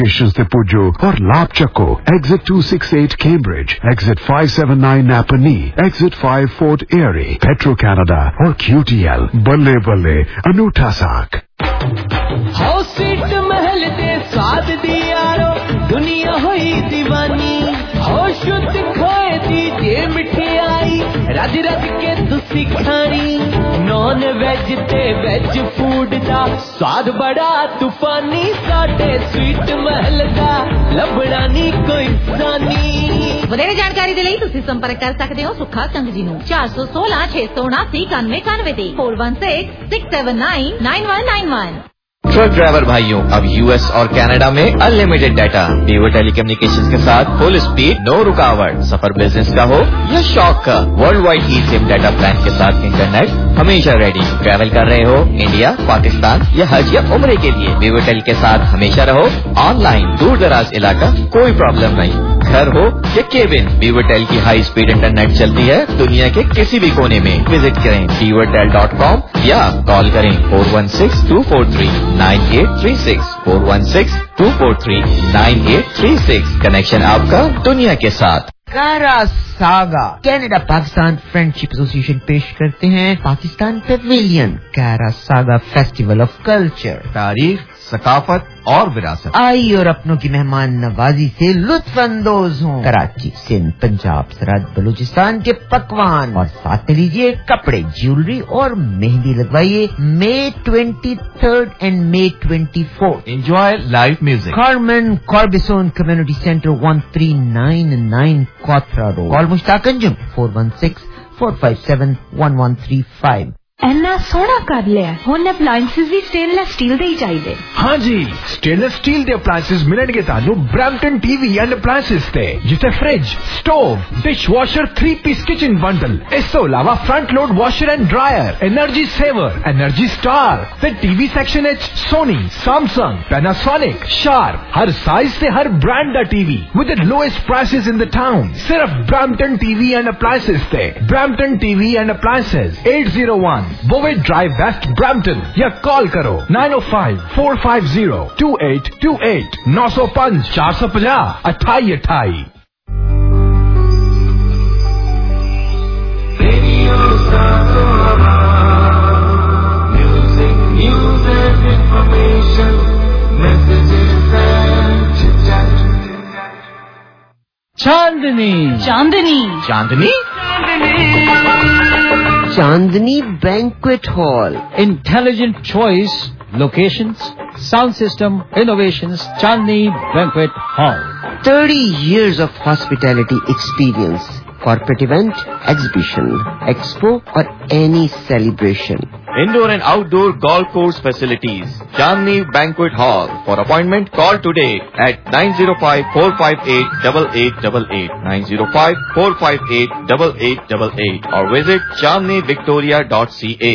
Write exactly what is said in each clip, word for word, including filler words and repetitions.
Stations de Pujo or Lapchaco, exit two sixty-eight Cambridge, exit five seventy-nine Napanee, exit five Fort Erie, Petro Canada or Q T L, Balle Balle, Anuta Sak. House seat महल दे स्वाद दियारो दुनिया होई दीवानी हो शुद्ध खोए दी जे मिठाई रज रज के तुसी खानी नॉन वेज ते वेज फूड दा स्वाद बड़ा तूफानी साडे स्वीट महल दा लभड़ा नी कोई सानी ਵਧੇਰੇ ਜਾਣਕਾਰੀ ਦੇ ਲਈ ਤੁਸੀਂ ਸੰਪਰਕ ਕਰ ਸਕਦੇ ਹੋ ਸੁੱਖਾ ਸੰਘ ਜੀ ਨੂੰ ਚਾਰ ਸੌ ਸੋਲਾਂ ਛੇ ਸੌ ਉਨਾਸੀ ਇਕਾਨਵੇਂ ਇਕਾਨਵੇਂ ਤੇ four one six six seven nine nine one nine one। Truck driver भाइयों, अब यूएस और कनाडा में अनलिमिटेड डाटा, वीवो टेलीकम्युनिकेशंस के साथ फुल स्पीड, नो रुकावट। सफर बिजनेस का हो या शौक का, world wide e SIM data plan के साथ इंटरनेट हमेशा रेडी। ट्रैवल कर रहे हो इंडिया, पाकिस्तान या हज या उम्रे के लिए, वीवो टेल के साथ हमेशा रहो ऑनलाइन। दूर दराज इलाका कोई प्रॉब्लम नहीं, घर हो या केबिन, वीवो टेल की हाई स्पीड इंटरनेट चलती है दुनिया के किसी भी कोने में। विजिट करें वीवो टेल डॉट कॉम या कॉल करें four one six two four three nine eight three six four one six two four three nine eight three six. Connection आपका दुनिया के साथ। Carassauga Canada Pakistan friendship association पेश करते हैं Pakistan pavilion Carassauga festival of culture. तारीख, सकाफत और विरासत। आई और अपनों की मेहमान नवाजी से लुत्फ अंदोज हों। कराची, सिंध, पंजाब, सरहद, बलूचिस्तान के पकवान और साथ में लीजिए कपड़े, ज्वेलरी और मेहंदी लगवाइए। May twenty third and May twenty fourth enjoy live music. Carmen Corbasson community centre one three nine nine Cawthra road. Call Mushtaq Anjum four one six four five seven one one three five. ਇੰਨਾ ਸੋਹਣਾ ਕਰ ਲਿਆ ਹੁਣ ਅਪਲਾਈਐਂਸਿਸ ਵੀ stainless steel ਦੇ ਹੀ ਚਾਹੀਦੇ। हाँ जी, stainless steel ਦੇ ਅਪਲਾਈਐਂਸਿਸ ਮਿਲਣਗੇ ਤੁਹਾਨੂੰ ਬ੍ਰੈਂਪਟਨ ਟੀਵੀ ਐਂਡ ਅਪਲਾਈਐਂਸਿਸ ਤੇ, ਜਿੱਥੇ fridge, stove, dish washer, three piece kitchen bundle, ਇਸ ਤੋਂ ਇਲਾਵਾ front load washer and dryer, energy saver, energy star ਤੇ ਟੀਵੀ ਸੈਕਸ਼ਨ ਵਿੱਚ ਸੋਨੀ, ਸੈਮਸੰਗ, ਪੈਨਾਸੋਨਿਕ, ਸ਼ਾਰਪ, ਹਰ ਸਾਈਜ਼ ਤੇ ਹਰ ਬ੍ਰਾਂਡ ਦਾ TV with the lowest prices in the town. ਸਿਰਫ ਬ੍ਰੈਂਪਟਨ ਟੀਵੀ ਐਂਡ ਅਪਲਾਈਐਂਸਿਸ ਤੇ। Brampton TV and appliances eight oh one Bovey Drive West Brampton या call करो nine oh five four five zero two eight two eight nine oh five four five zero अठाई अठाई। Chandni Chandni Chandni Chandni banquet hall. Intelligent choice, locations, sound system, innovations, Chandni banquet hall. thirty years of hospitality experience, corporate event, exhibition, expo or any celebration. Indoor and outdoor golf course facilities. Chandni Banquet Hall. For appointment, call today at nine oh five four five eight eight eight eight eight, nine oh five four five eight eight eight eight eight or visit chandni victoria dot c a.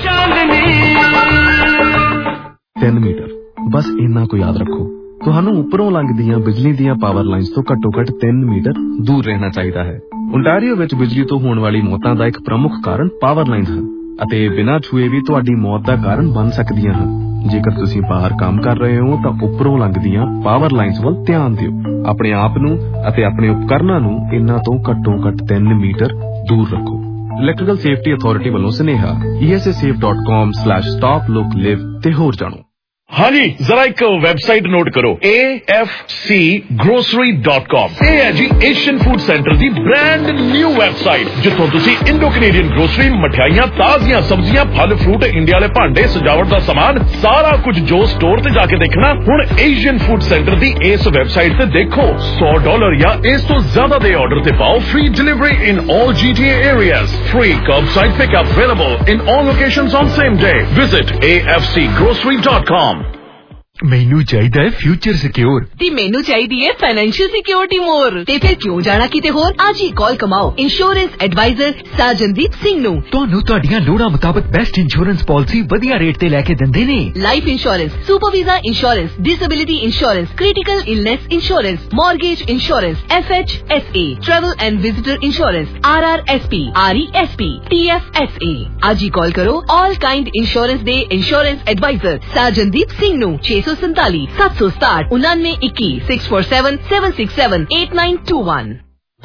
ਤਿੰਨ metre ਬਸ ਇੰਨਾ ਕੁ ਯਾਦ ਰੱਖੋ। ਤੁਹਾਨੂੰ ਉੱਪਰੋਂ ਲੰਘਦੀਆਂ ਬਿਜਲੀ ਦੀਆਂ ਪਾਵਰ ਲਾਈਨਸ ਤੋਂ ਘੱਟੋ ਘੱਟ ਤਿੰਨ ਮੀਟਰ ਦੂਰ ਰਹਿਣਾ ਚਾਹੀਦਾ ਹੈ। ਓਨਟਾਰੀਓ ਵਿੱਚ ਬਿਜਲੀ ਤੋਂ ਹੋਣ ਵਾਲੀ ਮੌਤਾਂ ਦਾ ਇੱਕ ਪ੍ਰਮੁੱਖ ਕਾਰਨ ਪਾਵਰ ਲਾਈਨਸ ਹਨ ਅਤੇ ਬਿਨਾਂ ਛੂਏ ਵੀ ਤੁਹਾਡੀ ਮੌਤ ਦਾ ਕਾਰਨ ਬਣ ਸਕਦੀਆਂ ਹਨ। ਜੇਕਰ ਤੁਸੀਂ ਬਾਹਰ ਕੰਮ ਕਰ ਰਹੇ ਹੋ ਤਾਂ ਉੱਪਰੋਂ ਲੰਘਦੀਆਂ ਪਾਵਰ ਲਾਈਨਸ ਵੱਲ ਧਿਆਨ ਦਿਓ। ਆਪਣੇ ਆਪ ਨੂੰ ਅਤੇ ਆਪਣੇ ਉਪਕਰਨਾਂ ਨੂੰ ਇਹਨਾਂ ਤੋਂ ਘੱਟੋ ਘੱਟ ਤਿੰਨ ਮੀਟਰ ਦੂਰ ਰੱਖੋ। ਇਲੈਕਟ੍ਰੀਕਲ ਸੇਫਟੀ ਅਥਾਰਟੀ ਵੱਲੋਂ ਸੁਨੇਹਾ e s a safe dot com slash stop look live ਤੇ ਹੋਰ ਜਾਣੋ। हाँ जी, जरा एक वेबसाइट नोट करो A F C grocery dot com। ਇਹ ਹੈ ਜੀ ਏਸ਼ੀਅਨ ਫੂਡ ਸੈਂਟਰ ਦੀ ਬ੍ਰਾਂਡ ਨਿਊ ਵੈਬਸਾਈਟ, ਜਿੱਥੋਂ ਤੁਸੀਂ ਇੰਡੋ ਕੈਨੇਡੀਅਨ ਗਰੋਸਰੀ, ਮਠਿਆਈਆਂ, ਤਾਜ਼ੀਆਂ ਸਬਜ਼ੀਆਂ, ਫਲ ਫਰੂਟ, ਇੰਡੀਆ ਵਾਲੇ ਭਾਂਡੇ, ਸਜਾਵਟ ਦਾ ਸਮਾਨ, ਸਾਰਾ ਕੁਝ ਜੋ ਸਟੋਰ ਤੇ ਜਾ ਕੇ ਦੇਖਣਾ ਹੁਣ ਏਸ਼ੀਅਨ ਫੂਡ ਸੈਂਟਰ ਦੀ ਇਸ ਵੈਬਸਾਈਟ ਤੇ ਦੇਖੋ। ਸੌ ਡਾਲਰ ਜਾਂ ਇਸ ਤੋਂ ਜ਼ਿਆਦਾ ਦੇ ਆਰਡਰ ਤੇ ਪਾਓ free delivery in all G T A areas, free curbside pickup available in all locations on same day. Visit A F C grocery dot com। ਮੈਨੂੰ ਚਾਹੀਦਾ ਹੈ ਫਿਊਚਰ ਸਿਕਿਉਰ ਤੇ ਮੈਨੂੰ ਚਾਹੀਦੀ ਹੈ ਫਾਈਨੈਂਸ਼ੀਅਲ ਸਿਕਿਉਰਿਟੀ ਮੋਰ। ਤੇ ਫਿਰ ਕਿਉਂ ਜਾਣਾ ਕਿਤੇ ਹੋਰ? ਅੱਜ ਹੀ ਕਾਲ ਕਮਾਓ ਇੰਸ਼ੋਰੈਂਸ ਐਡਵਾਈਜ਼ਰ ਸਾਜਨਦੀਪ ਸਿੰਘ ਨੂੰ। ਤੁਹਾਨੂੰ ਤੁਹਾਡੀਆਂ ਲੋੜਾਂ ਮੁਤਾਬਕ ਬੈਸਟ ਇੰਸ਼ੋਰੈਂਸ ਪਾਲਿਸੀ ਵਧੀਆ ਰੇਟ ਤੇ ਲੈ ਕੇ ਦਿੰਦੇ ਨੇ। Life insurance, super visa insurance, disability insurance, critical illness insurance, mortgage insurance, F H S A, travel and visitor insurance, R R S P, R E S P, T F S A। ਅੱਜ ਹੀ call ਕਰੋ all kind insurance ਦੇ insurance advisor Sajandeep Singh ਨੂੰ ਛੇ ਸੌ सौ सैतालीस सात सौ साठ उनानवे इक्कीस six four seven seven six seven eight nine two one.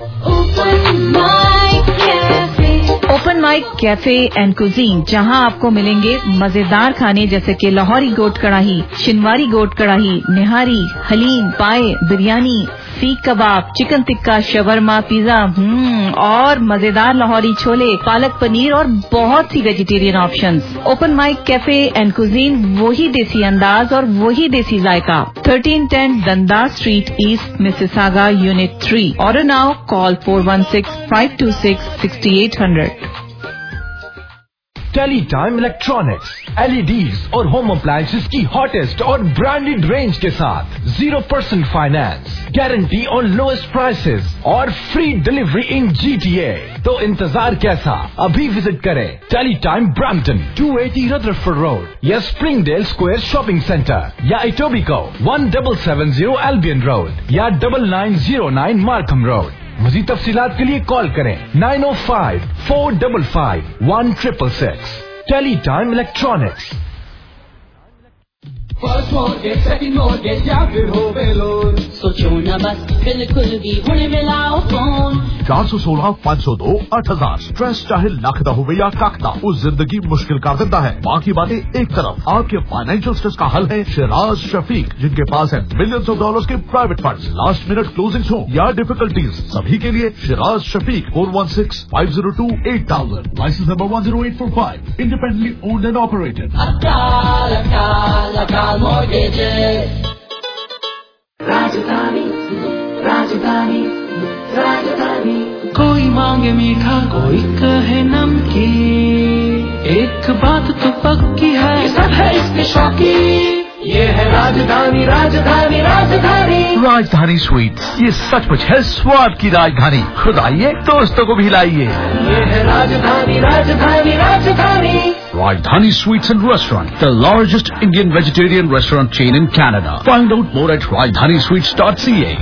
Open mic cafe and cuisine, जहां आपको मिलेंगे मजेदार खाने जैसे कि लाहौरी गोट कढ़ाई, शिनवारी गोट कढ़ाई, निहारी, हलीम, पाए, biryani, seekh kebab, chicken tikka, shawarma, pizza हम्म और मजेदार लाहौरी छोले, पालक पनीर और बहुत सी vegetarian options. Open mic cafe and cuisine, वही देसी अंदाज और वही देसी जायका। Thirteen ten Dundas street east, Mississauga, unit three. Order now, call four one six five two six six eight hundred. Tele Time electronics, LEDs और home appliances की hottest और ब्रांडेड रेंज के साथ zero percent finance, guarantee on lowest prices और free delivery in GTA. तो इंतजार कैसा, अभी विजिट करें Tele Time Brampton two eighty Rutherford road या स्प्रिंगडेल स्क्वायर शॉपिंग सेंटर या Etobicoke one double seven zero Albion road या double nine zero nine Markham road. मज़ीद तफसीलात के लिए कॉल करें nine o five four double five one triple six. Tele Time electronics. First mortgage, second mortgage या फिर होवे लोन, सोचो ना बस बिल्कुल भी हुणे मिलाओ फोन। चार सौ सोलह पाँच सौ दो आठ हजार स्ट्रेस चाहे लख दा होवे या कख दा, उस जिंदगी मुश्किल कर देता है। बाकी बातें एक तरफ, आपके फाइनेंशियल स्ट्रेस का हल है शिराज शफीक, जिनके पास है मिलियंस ऑफ डॉलर्स के private funds. Last minute closing हो या डिफिकल्टीज, सभी के लिए Shiraz Shafiq four one six five zero two eight thousand, licence number one zero eight four five, independently owned and operated. Akal Akal अकाल मॉर्गेजेस। राजधानी राजधानी राजधानी, कोई मांगे मीठा कोई कहे नमकीन, एक बात तो पक्की है सब है इसके शौकीन, ये है राजधानी राजधानी राजधानी। राजधानी स्वीट्स, ये सचमुच है स्वाद की राजधानी। खुद आइए, दोस्तों को भी लाइए। ये है राजधानी राजधानी राजधानी। Rajdhani Sweets and Restaurant, the largest Indian vegetarian restaurant chain in Canada. Find out more at rajdhani sweets dot c a.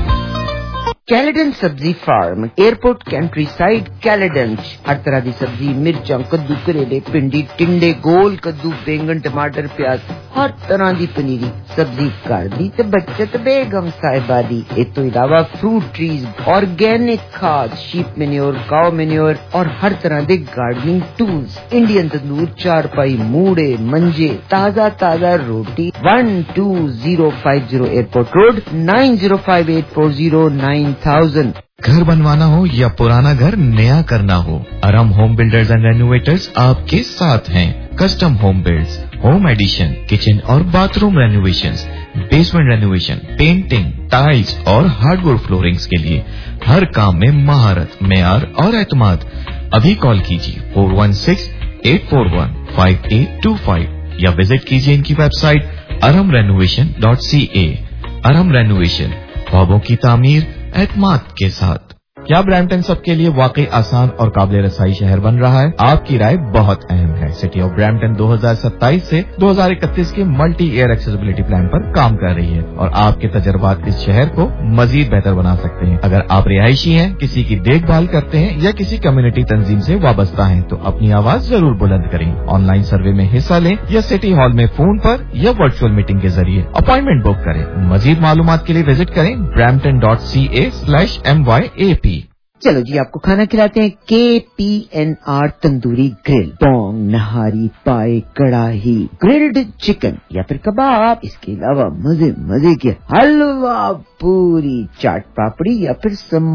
Caledon सब्जी farm, airport countryside Caledon. हर तरह की सब्जी, मिर्चा, कद्दू, करेले, भिंडी, टिंडे, गोल कद्दू, बैंगन, टमाटर, प्याज, हर तरह की पनीरी सब्जी कर दी ते बचत बेगम साहिबा दी। इस तो इलावा फ्रूट ट्रीज, ऑर्गेनिक खाद, शीप मेन्योर, काउ मेन्योर और हर तरह के गार्डनिंग टूल्स, इंडियन तंदूर, चारपाई, मूड़े, मंजे, ताजा ताजा रोटी। One two zero five zero airport road, nine zero five eight four zero nine thousand. घर बनवाना हो या पुराना घर नया करना हो, Aram home builders and renovators आपके साथ हैं। Custom home builds, home addition, kitchen और bathroom renovations, basement renovation, painting, tiles और हार्डवुड फ्लोरिंग्स के लिए हर काम में महारत, मेयार और एतमाद। अभी कॉल कीजिए four one six eight four one five eight two five या विजिट कीजिए इनकी website Aram renovation dot C A. Aram renovation, ख्वाबों की तामीर एतमाद के साथ। क्या ब्रैम्पटन सबके लिए वाकई आसान और काबिल रसाई शहर बन रहा है? आपकी राय बहुत अहम है। सिटी ऑफ ब्रैम्पटन दो हज़ार सत्ताईस से दो हज़ार इकतीस के मल्टी एयर एक्सेसिबिलिटी प्लान पर काम कर रही है और आपके तजर्बात इस शहर को मजीद बेहतर बना सकते हैं। अगर आप रिहायशी हैं, किसी की देखभाल करते हैं या किसी कम्युनिटी तंजीम से वाबस्ता हैं, तो अपनी आवाज जरूर बुलंद करें। ऑनलाइन सर्वे में हिस्सा लें या सिटी हॉल में फोन पर या वर्चुअल मीटिंग के जरिए अपॉइंटमेंट बुक करें। मजीद मालूमात के लिए विजिट करें Brampton dot C A slash M Y A P. चलो जी, आपको खाना खिलाते हैं K P N R tandoori grill. पोंग, नहारी, पाए, कड़ाही, ग्रिल्ड चिकन या फिर कबाब, इसके अलावा मजे मजे के हलवा, पूरी, चाट पापड़ी या फिर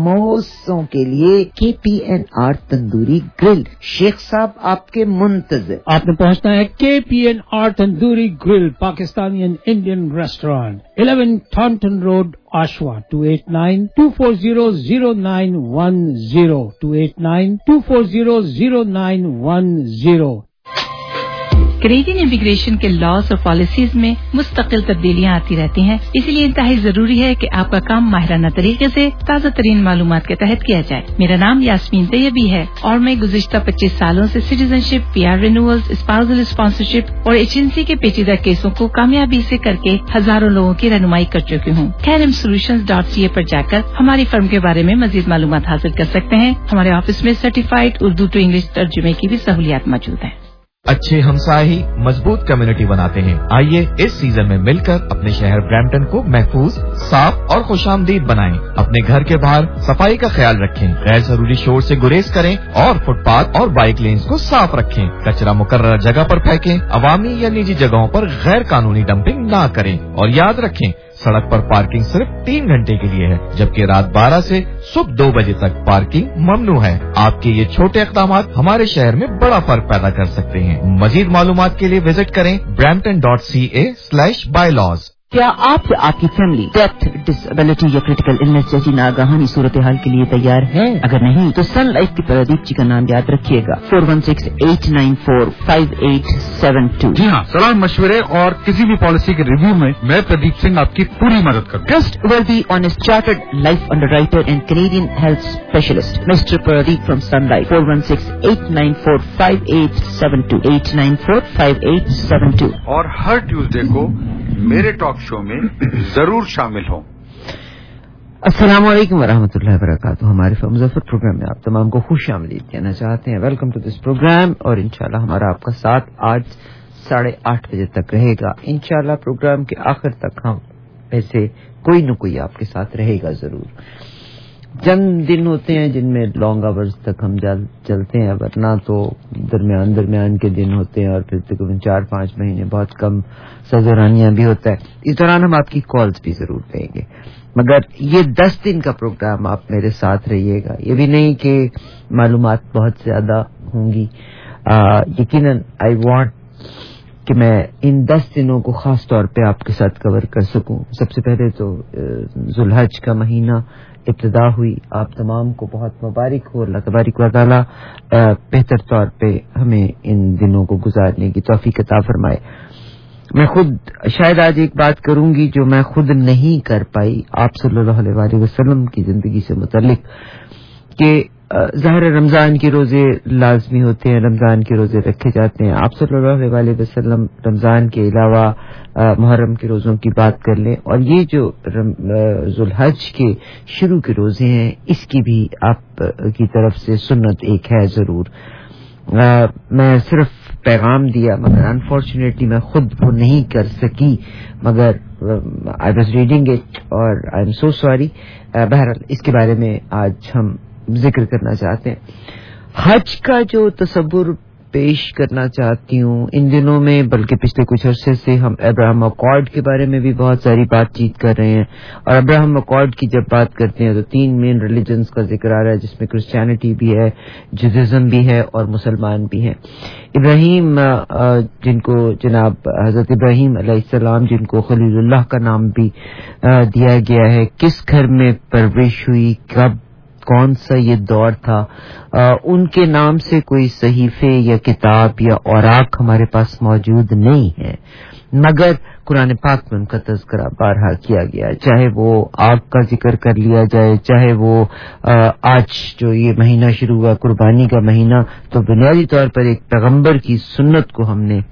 समोसों के लिए K P N R tandoori grill. शेख साहब आपके मुंतजर। आपने पहुंचना है K P N R tandoori grill, Pakistani and Indian restaurant, eleven Thornton road, Oshawa, two eight nine two four zero zero nine one zero, two eight nine two four zero zero nine one zero. Canadian immigration के laws और policies में मुस्तकिल तब्दीलियां आती रहती हैं, इसलिए इंतहाई जरूरी है कि आपका काम माहिराना तरीके से ताज़ा तरीन मालूमात के तहत किया जाए। मेरा नाम यास्मीन तैयबी है और मैं गुज़िश्ता पच्चीस सालों से citizenship, PR renewals, spousal sponsorship और एजेंसी के पेचीदा केसों को कामयाबी से करके हजारों लोगों की रहनुमाई कर चुकी हूँ। Karam solutions dot C A पर जाकर हमारी फर्म के बारे में मजीद मालूमात हासिल कर सकते हैं। हमारे ऑफिस में सर्टिफाइड उर्दू टू इंग्लिश तर्जुमे की भी सहूलियात मौजूद है। अच्छे हमसाए ही मजबूत कम्युनिटी बनाते हैं। आइए इस सीजन में मिलकर अपने शहर ब्रैम्पटन को महफूज, साफ और खुशामदीद बनाएं। अपने घर के बाहर सफाई का ख्याल रखें, गैर जरूरी शोर से गुरेज करें और फुटपाथ और बाइक लेन्स को साफ रखें। कचरा मुकर्रर जगह पर फेंकें, अवामी या निजी जगहों पर गैर कानूनी डंपिंग ना करें और याद रखें सड़क पर पार्किंग सिर्फ तीन घंटे के लिए है, जबकि रात बारह से सुबह दो बजे तक पार्किंग ममनू है। आपके ये छोटे इक़दाम हमारे शहर में बड़ा फर्क पैदा कर सकते हैं। मजीद मालूमात के लिए विजिट करें Brampton dot C A slash bylaws. क्या आप या आपकी फैमिली डेथ, डिसेबिलिटी या क्रिटिकल इलनेस जैसी नागाहानी सूरत हाल के लिए तैयार है? अगर नहीं तो सन लाइफ की प्रदीप जी का नाम याद रखिएगा, four one six eight nine four five eight seven two. जी हाँ, सलाह मशवरे और किसी भी पॉलिसी के रिव्यू में मैं प्रदीप सिंह आपकी पूरी मदद करूँ। Trustworthy honest chartered life underwriter and Canadian health specialist mister Pradeep from Sun Life, four one six eight nine four five eight seven two eight nine four five eight seven two. और हर Tuesday को मेरे talk show में जरूर शामिल हो। अस्सलाम वालेकुम वरहमतुल्लाहि वबरकातुहू। हमारे मुज़फ़्फ़र प्रोग्राम में आप तमाम को खुश आमदीद कहना चाहते हैं। Welcome to this programme. और इंशाल्लाह हमारा आपका साथ आज साढ़े आठ बजे तक रहेगा। इंशाल्लाह प्रोग्राम के आखिर तक हम ऐसे कोई न कोई आपके साथ रहेगा जरूर। चंद दिन होते हैं जिनमें लॉन्ग आवर्स तक हम जल, चलते हैं, वरना तो दरमियान दरमियान के दिन होते हैं और फिर तकरीबन चार पाँच महीने बहुत कम सजरानियां भी होता है। इस दौरान हम आपकी कॉल्स भी जरूर लेंगे, मगर ये दस दिन का प्रोग्राम आप मेरे साथ रहिएगा। ये भी नहीं कि मालूमात बहुत ज्यादा होंगी, यकीनन आई वांट कि मैं इन दस दिनों को खास तौर पे आपके साथ कवर कर सकूं। सबसे पहले तो जुल्हज का महीना इब्तिदा हुई, आप तमाम को बहुत मुबारक हो। अल्लाह तबारक व तआला बेहतर तौर पे हमें इन दिनों को गुजारने की तौफीक अता फरमाए। मैं खुद शायद आज एक बात करूंगी जो मैं खुद नहीं कर पाई आप सल्लल्लाहु अलैहि वसल्लम की जिंदगी से मुतल्लिक, कि ज़ाहिर रमजान के रोजे लाजमी होते हैं, रमजान के रोजे रखे जाते हैं। आप सल्लल्लाहु अलैहि वसल्लम रमजान के अलावा मुहर्रम के रोजों की बात कर लें, और ये जो जुल्हज के शुरू के रोजे हैं इसकी भी आप की तरफ से सुन्नत एक है जरूर। आ, मैं सिर्फ पैगाम दिया, मगर अनफॉर्चुनेटली मैं खुद वो नहीं कर सकी, मगर आई वाज रीडिंग इट और आई एम सो सॉरी। बहरहाल इसके बारे में आज हम जिक्र करना चाहते हैं। हज का जो तसव्वुर पेश करना चाहती हूँ इन दिनों में, बल्कि पिछले कुछ अरसे से हम अब्राहम अकॉर्ड के बारे में भी बहुत सारी बातचीत कर रहे हैं। और अब्राहम अकॉर्ड की जब बात करते हैं तो तीन मेन रिलीजन्स का जिक्र आ रहा है, जिसमें क्रिश्चियनिटी भी है, जुडाइज्म भी है और मुसलमान भी हैं। इब्राहिम, जिनको जनाब हजरत इब्राहिम अलैहिस्सलाम, जिनको खलीलुल्लाह का नाम भी दिया गया है, किस घर में परवरिश हुई, कब, कौन सा ये दौर था, आ, उनके नाम से कोई सहीफे या किताब या औराक हमारे पास मौजूद नहीं है, मगर कुरान पाक में उनका तज़किरा बारहा किया गया। चाहे वो आग का जिक्र कर लिया जाए, चाहे वो आ, आज जो ये महीना शुरू हुआ कुर्बानी का महीना, तो बुनियादी तौर पर एक पैगंबर की सुन्नत को हमने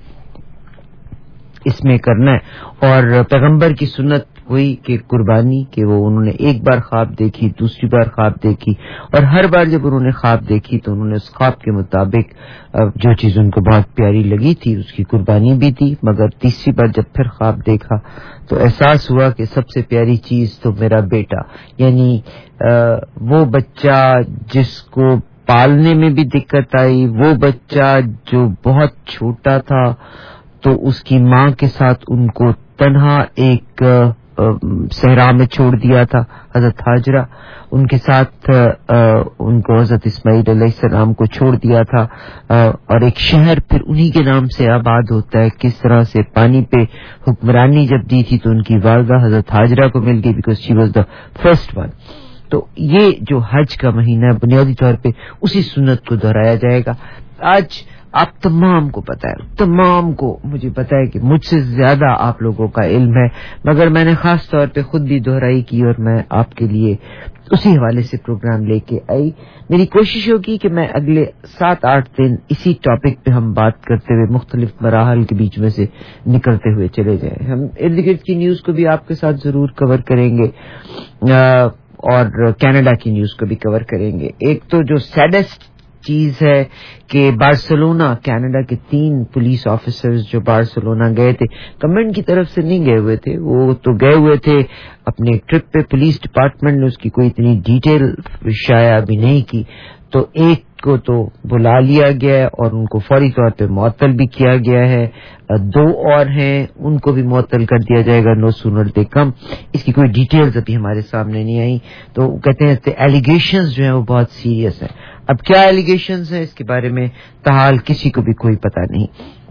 इसमें करना है। और पैगंबर की सुन्नत हुई कि कुर्बानी के वो उन्होंने एक बार ख्वाब देखी, दूसरी बार ख्वाब देखी, और हर बार जब उन्होंने ख्वाब देखी तो उन्होंने उस ख्वाब के मुताबिक जो चीज उनको बहुत प्यारी लगी थी उसकी कुर्बानी भी दी। मगर तीसरी बार जब फिर ख्वाब देखा तो एहसास हुआ कि सबसे प्यारी चीज तो मेरा बेटा, यानी वो बच्चा जिसको पालने में भी दिक्कत आई, वो बच्चा जो बहुत छोटा था तो उसकी माँ के साथ उनको तन्हा एक सहरा में छोड़ दिया था हजरत हाजरा, उनके साथ आ, उनको हजरत इस्माइल अलैहिस्सलाम को छोड़ दिया था। आ, और एक शहर फिर उन्हीं के नाम से आबाद होता है। किस तरह से पानी पे हुक्मरानी जब दी थी तो उनकी वालदा हजरत हाजरा को मिल गई, because she was the first one. तो ये जो हज का महीना है बुनियादी तौर पे उसी सुन्नत को दोहराया जाएगा। आज आप तमाम को पता है, तमाम को मुझे पता है कि मुझसे ज्यादा आप लोगों का इल्म है, मगर मैंने खास तौर पे खुद भी दोहराई की और मैं आपके लिए उसी हवाले से प्रोग्राम लेके आई। मेरी कोशिश होगी कि मैं अगले सात आठ दिन इसी टॉपिक पे हम बात करते हुए मुख्तलिफ मराहल के बीच में से निकलते हुए चले जाएं। हम इर्द गिर्द की न्यूज को भी आपके साथ जरूर कवर करेंगे आ, और कनाडा की न्यूज को भी कवर करेंगे। एक तो जो सैडेस्ट چیز ہے کہ بارسلونا کینیڈا کے تین پولیس آفیسرز جو بارسلونا گئے تھے گورنمنٹ کی طرف سے نہیں گئے ہوئے تھے, وہ تو گئے ہوئے تھے اپنے ٹرپ پہ. پولیس ڈپارٹمنٹ نے اس کی کوئی اتنی ڈیٹیل شائع ابھی نہیں کی, تو ایک کو تو بلا لیا گیا ہے اور ان کو فوری طور پہ معطل بھی کیا گیا ہے. دو اور ہیں ان کو بھی معطل کر دیا جائے گا نو سونر دے کم. اس کی کوئی ڈیٹیلز ابھی ہمارے سامنے نہیں آئی. تو کہتے ہیں ایلیگیشنز جو ہیں وہ بہت سیریس ہیں. اب کیا ایلیگیشنز ہیں اس کے بارے میں تاحال کسی کو بھی کوئی پتہ نہیں.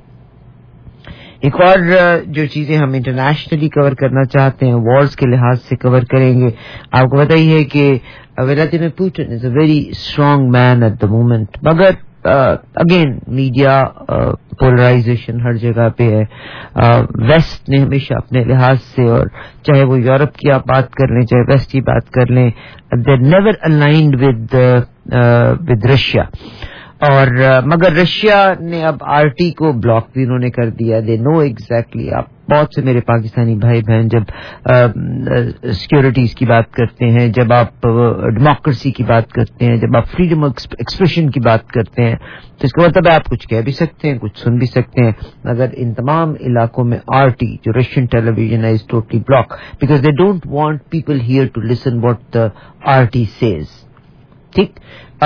ایک اور جو چیزیں ہم انٹرنیشنلی کور کرنا چاہتے ہیں وارز کے لحاظ سے کور کریں گے. آپ کو پتہ ہی ہے کہ Vladimir Putin is a very strong man at the moment, مگر اگین میڈیا پولرائزیشن ہر جگہ پہ ہے. ویسٹ نے ہمیشہ اپنے لحاظ سے, اور چاہے وہ یورپ کی آپ بات کر لیں چاہے ویسٹ کی بات کر لیں, they never aligned with with Russia. اور مگر رشیا نے اب آر ٹی کو بلاک بھی انہوں نے کر دیا. They know exactly. آپ بہت سے میرے پاکستانی بھائی بہن جب سیکورٹیز کی بات کرتے ہیں, جب آپ ڈیموکریسی کی بات کرتے ہیں, جب آپ فریڈم ایکسپریشن کی بات کرتے ہیں, تو اس کا مطلب ہے آپ کچھ کہہ بھی سکتے ہیں کچھ سن بھی سکتے ہیں. مگر ان تمام علاقوں میں آر ٹی جو رشین ٹیلی ویژن ہے is totally block because they don't want people here to listen what the R T says. ٹھیک,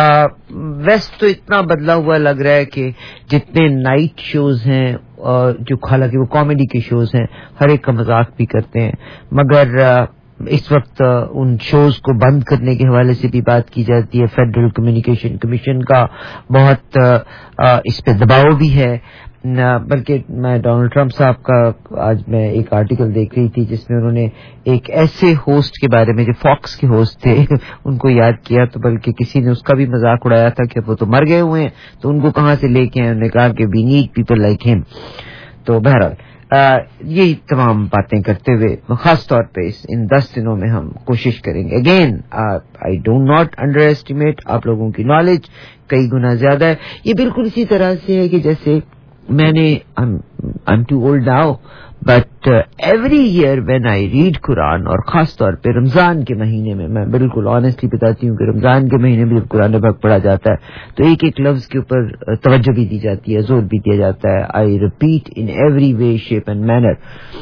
ویسٹ تو اتنا بدلا ہوا لگ رہا ہے کہ جتنے نائٹ شوز ہیں جو حالانکہ وہ کامیڈی کے شوز ہیں ہر ایک کا مذاق بھی کرتے ہیں, مگر اس وقت ان شوز کو بند کرنے کے حوالے سے بھی بات کی جاتی ہے. فیڈرل کمیونیکیشن کمیشن کا بہت اس پہ دباؤ بھی ہے. بلکہ میں ڈونلڈ ٹرمپ صاحب کا آج میں ایک آرٹیکل دیکھ رہی تھی جس میں انہوں نے ایک ایسے ہوسٹ کے بارے میں جو فاکس کے ہوسٹ تھے ان کو یاد کیا, تو بلکہ کسی نے اس کا بھی مذاق اڑایا تھا کہ وہ تو مر گئے ہوئے ہیں تو ان کو کہاں سے لے کے آئے. انہوں نے کہا کہ وی نیڈ پیپل لائک ہم. تو بہرحال یہی تمام باتیں کرتے ہوئے خاص طور پہ ان دس دنوں میں ہم کوشش کریں گے. Again I don't not underestimate, آپ لوگوں کی نالج کئی گنا زیادہ ہے. یہ بالکل اسی طرح سے ہے کہ جیسے میں نے I'm too old now but uh, every year when I read قرآن, اور خاص طور پہ رمضان کے مہینے میں, میں بالکل آنیسٹلی بتاتی ہوں کہ رمضان کے مہینے میں جب قرآن پاک پڑھا جاتا ہے تو ایک ایک لفظ کے اوپر توجہ بھی دی جاتی ہے, زور بھی دیا جاتا ہے. I repeat in every way shape and manner.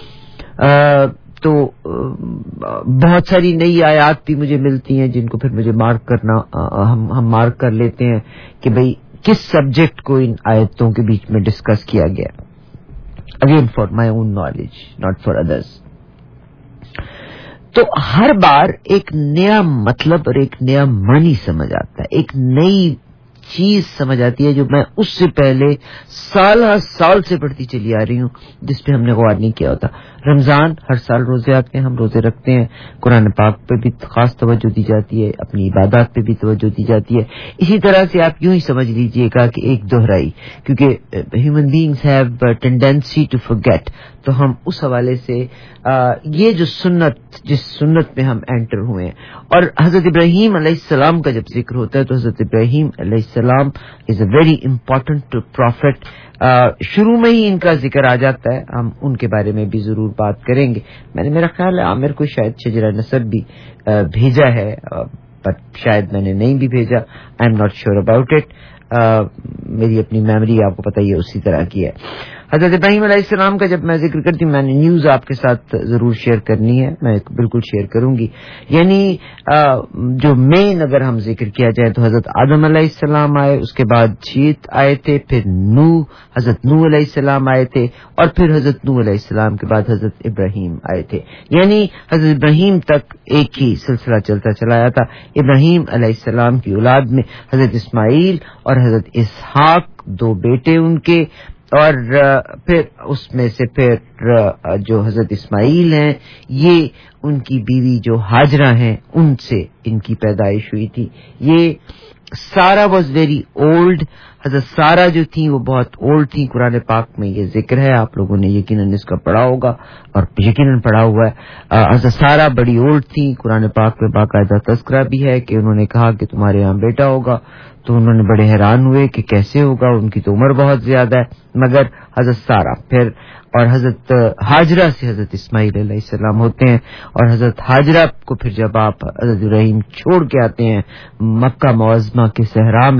uh, تو بہت ساری نئی آیات بھی مجھے ملتی ہیں جن کو پھر مجھے مارک کرنا ہم ہم مارک کر لیتے ہیں کہ بھئی کس سبجیکٹ کو ان آیتوں کے بیچ میں ڈسکس کیا گیا. Again for my own knowledge not for others. تو ہر بار ایک نیا مطلب اور ایک نیا معنی سمجھ آتا ہے, ایک نئی چیز سمجھ آتی ہے جو میں اس سے پہلے سال ہر سال سے پڑھتی چلی آ رہی ہوں جس پہ ہم نے غور نہیں کیا ہوتا. رمضان ہر سال روزے آتے ہیں, ہم روزے رکھتے ہیں, قرآن پاک پہ بھی خاص توجہ دی جاتی ہے, اپنی عبادات پہ بھی توجہ دی جاتی ہے. اسی طرح سے آپ یوں ہی سمجھ لیجئے گا کہ ایک دہرائی, کیونکہ human beings have tendency to forget. تو ہم اس حوالے سے آ, یہ جو سنت جس سنت میں ہم انٹر ہوئے ہیں, اور حضرت ابراہیم علیہ السلام کا جب ذکر ہوتا ہے تو حضرت ابراہیم علیہ السلام is a very important prophet. شروع میں ہی ان کا ذکر آ جاتا ہے, ہم ان کے بارے میں بھی ضرور بات کریں گے. میں نے میرا خیال ہے عامر کو شاید شجرہ نسب بھی بھیجا ہے, بٹ شاید میں نے نہیں بھی بھیجا. I am not sure about it. میری اپنی میموری آپ کو پتہ ہی ہے اسی طرح کی ہے. حضرت ابراہیم علیہ السلام کا جب میں ذکر کرتی ہوں, میں نے نیوز آپ کے ساتھ ضرور شیئر کرنی ہے, میں بالکل شیئر کروں گی. یعنی جو مین اگر ہم ذکر کیا جائے تو حضرت آدم علیہ السلام آئے, اس کے بعد شیت آئے تھے, پھر نو حضرت نو علیہ السلام آئے تھے, اور پھر حضرت نو علیہ السلام کے بعد حضرت ابراہیم آئے تھے. یعنی حضرت ابراہیم تک ایک ہی سلسلہ چلتا چلا آیا تھا. ابراہیم علیہ السلام کی اولاد میں حضرت اسماعیل اور حضرت اسحاق دو بیٹے ان کے, اور پھر اس میں سے پھر جو حضرت اسماعیل ہیں یہ ان کی بیوی جو ہاجرہ ہیں ان سے ان کی پیدائش ہوئی تھی. یہ سارا واز ویری اولڈ. حضرت سارا جو تھیں وہ بہت اولڈ تھیں. قرآن پاک میں یہ ذکر ہے, آپ لوگوں نے یقیناً اس کا پڑھا ہوگا اور یقیناً پڑھا ہوا ہے. حضرت سارا بڑی اولڈ تھیں. قرآن پاک میں باقاعدہ تذکرہ بھی ہے کہ انہوں نے کہا کہ تمہارے یہاں بیٹا ہوگا, تو انہوں نے بڑے حیران ہوئے کہ کیسے ہوگا, ان کی تو عمر بہت زیادہ ہے. مگر حضرت سارا پھر اور حضرت ہاجرہ سے حضرت اسماعیل علیہ السلام ہوتے ہیں, اور حضرت ہاجرہ کو پھر جب آپ حضرت ابراہیم چھوڑ کے آتے ہیں مکہ معظمہ کے صحرا میں,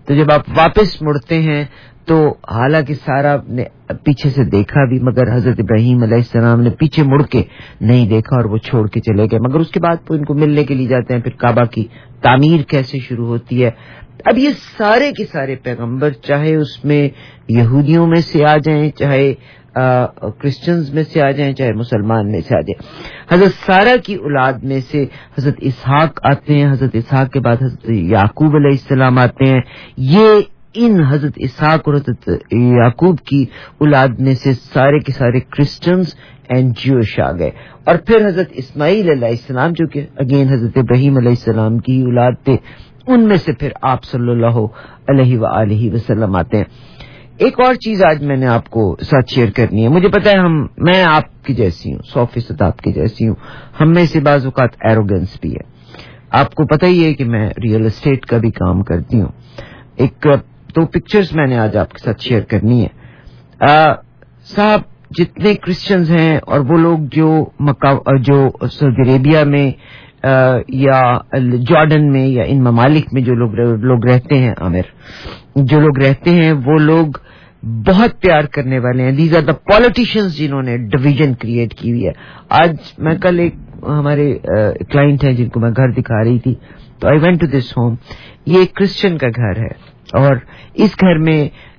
تو جب آپ واپس مڑتے ہیں تو حالانکہ سارا نے پیچھے سے دیکھا بھی، مگر حضرت ابراہیم علیہ السلام نے پیچھے مڑ کے نہیں دیکھا اور وہ چھوڑ کے چلے گئے. مگر اس کے بعد وہ ان کو ملنے کے لیے جاتے ہیں. پھر کعبہ کی تعمیر کیسے شروع ہوتی ہے. اب یہ سارے کے سارے پیغمبر، چاہے اس میں یہودیوں میں سے آ جائیں، چاہے کرسچنز میں سے آ جائیں، چاہے مسلمان میں سے آ جائیں، حضرت سارہ کی اولاد میں سے حضرت اسحاق آتے ہیں. حضرت اسحاق کے بعد حضرت یعقوب علیہ السلام آتے ہیں. یہ ان حضرت اسحاق اور حضرت یعقوب کی اولاد میں سے سارے کے سارے کرسچنز اینڈ جوش آ گئے. اور پھر حضرت اسماعیل علیہ السلام جو کہ اگین حضرت ابراہیم علیہ السلام کی اولاد تھے، ان میں سے پھر آپ صلی اللہ علیہ وآلہ وسلم آتے ہیں. ایک اور چیز آج میں نے آپ کو ساتھ شیئر کرنی ہے. مجھے پتا ہے ہم میں آپ کی جیسی ہوں، سو فیصد آپ کی جیسی ہوں. ہم میں سے بعض اوقات ایروگنس بھی ہے. آپ کو پتہ ہی ہے کہ میں ریئل اسٹیٹ کا بھی کام کرتی ہوں. ایک دو پکچرز میں نے آج آپ کے ساتھ شیئر کرنی ہے. صاحب جتنے کرسچنز ہیں اور وہ لوگ جو مکہ جو سعودی عربیہ میں یا جارڈن میں یا ان ممالک میں جو لوگ لوگ رہتے ہیں، عامر جو لوگ رہتے ہیں وہ لوگ بہت پیار کرنے والے ہیں. دیز آر دا پالیٹیشینز جنہوں نے ڈویژن کریٹ کی ہوئی ہے. آج میں کل ایک ہمارے کلائنٹ ہیں جن کو میں گھر دکھا رہی تھی، تو I went to this home. یہ ایک کرسچن کا گھر ہے اور اس گھر میں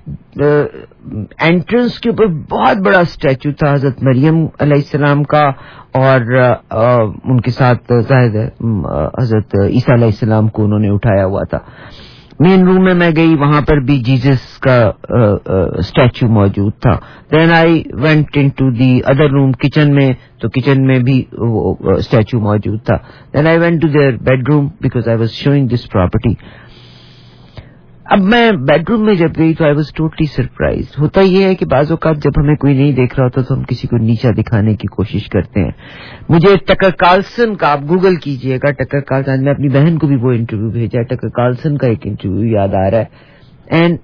انٹرنس کے اوپر بہت بڑا اسٹیچو تھا حضرت مریم علیہ السلام کا، اور ان کے ساتھ ظاہر ہے حضرت عیسیٰ علیہ السلام کو انہوں نے اٹھایا ہوا تھا. مین روم میں میں گئی، وہاں پر بھی جیزس کا اسٹیچو موجود تھا. Then I went into the other room, kitchen میں، تو کچن میں بھی وہ اسٹیچو موجود تھا. Then I went to their bedroom because I was showing this property. اب میں بیڈ روم میں جب گئی تو آئی واز ٹوٹلی سرپرائز. ہوتا یہ ہے کہ بعض اوقات جب ہمیں کوئی نہیں دیکھ رہا ہوتا تو ہم کسی کو نیچا دکھانے کی کوشش کرتے ہیں. مجھے ٹکر کارلسن کا، آپ گوگل کیجئے گا ٹکر کارلسن، میں اپنی بہن کو بھی وہ انٹرویو بھیجا. ٹکر کارلسن کا ایک انٹرویو یاد آ رہا ہے. اینڈ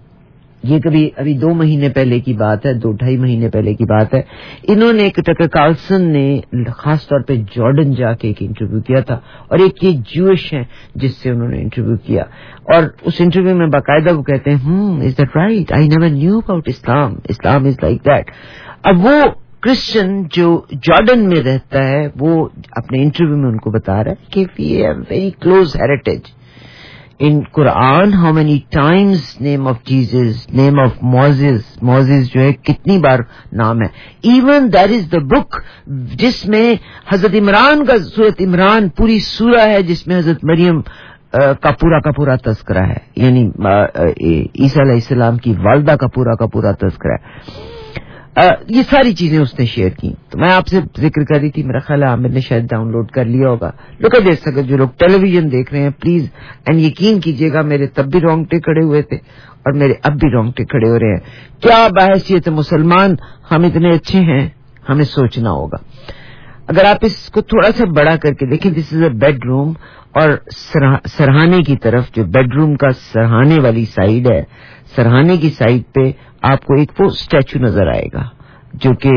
یہ کبھی ابھی دو مہینے پہلے کی بات ہے، دو ڈھائی مہینے پہلے کی بات ہے. انہوں نے ایک ٹکر کارلسن نے خاص طور پہ جارڈن جا کے ایک انٹرویو کیا تھا، اور ایک یہ جوش ہیں جس سے انہوں نے انٹرویو کیا، اور اس انٹرویو میں باقاعدہ وہ کہتے ہیں ہم is that right, I never knew about Islam, Islam is like that. اب وہ کرسچن جو جارڈن میں رہتا ہے وہ اپنے انٹرویو میں ان کو بتا رہا ہے کہ we have very close heritage. In Quran, how many times name of Jesus, name of Moses, Moses جو ہے کتنی بار نام ہے. Even that is the book جس میں حضرت عمران کا، سورۃ عمران پوری سورہ ہے جس میں حضرت مریم کا پورا کا پورا تذکرہ ہے، یعنی عیسیٰ علیہ السلام کی والدہ کا پورا کا پورا تذکرہ ہے. یہ ساری چیزیں اس نے شیئر کی. تو میں آپ سے ذکر کر رہی تھی، میرا خیال ہے عامر نے شاید ڈاؤن لوڈ کر لیا ہوگا. لوگ دیکھ سکتے جو لوگ ٹیلی ویژن دیکھ رہے ہیں پلیز اینڈ یقین کیجیے گا میرے تب بھی رونگٹے کھڑے ہوئے تھے اور میرے اب بھی رونگٹے کھڑے ہو رہے ہیں. کیا بحیثیت مسلمان ہم اتنے اچھے ہیں، ہمیں سوچنا ہوگا. اگر آپ اس کو تھوڑا سا بڑا کر کے دیکھیں، دس از اے بیڈ روم، اور سرہانے کی طرف جو بیڈ روم کا سرہانے والی سائڈ ہے، سرہانے کی سائڈ پہ آپ کو ایک وہ اسٹیچو نظر آئے گا جو کہ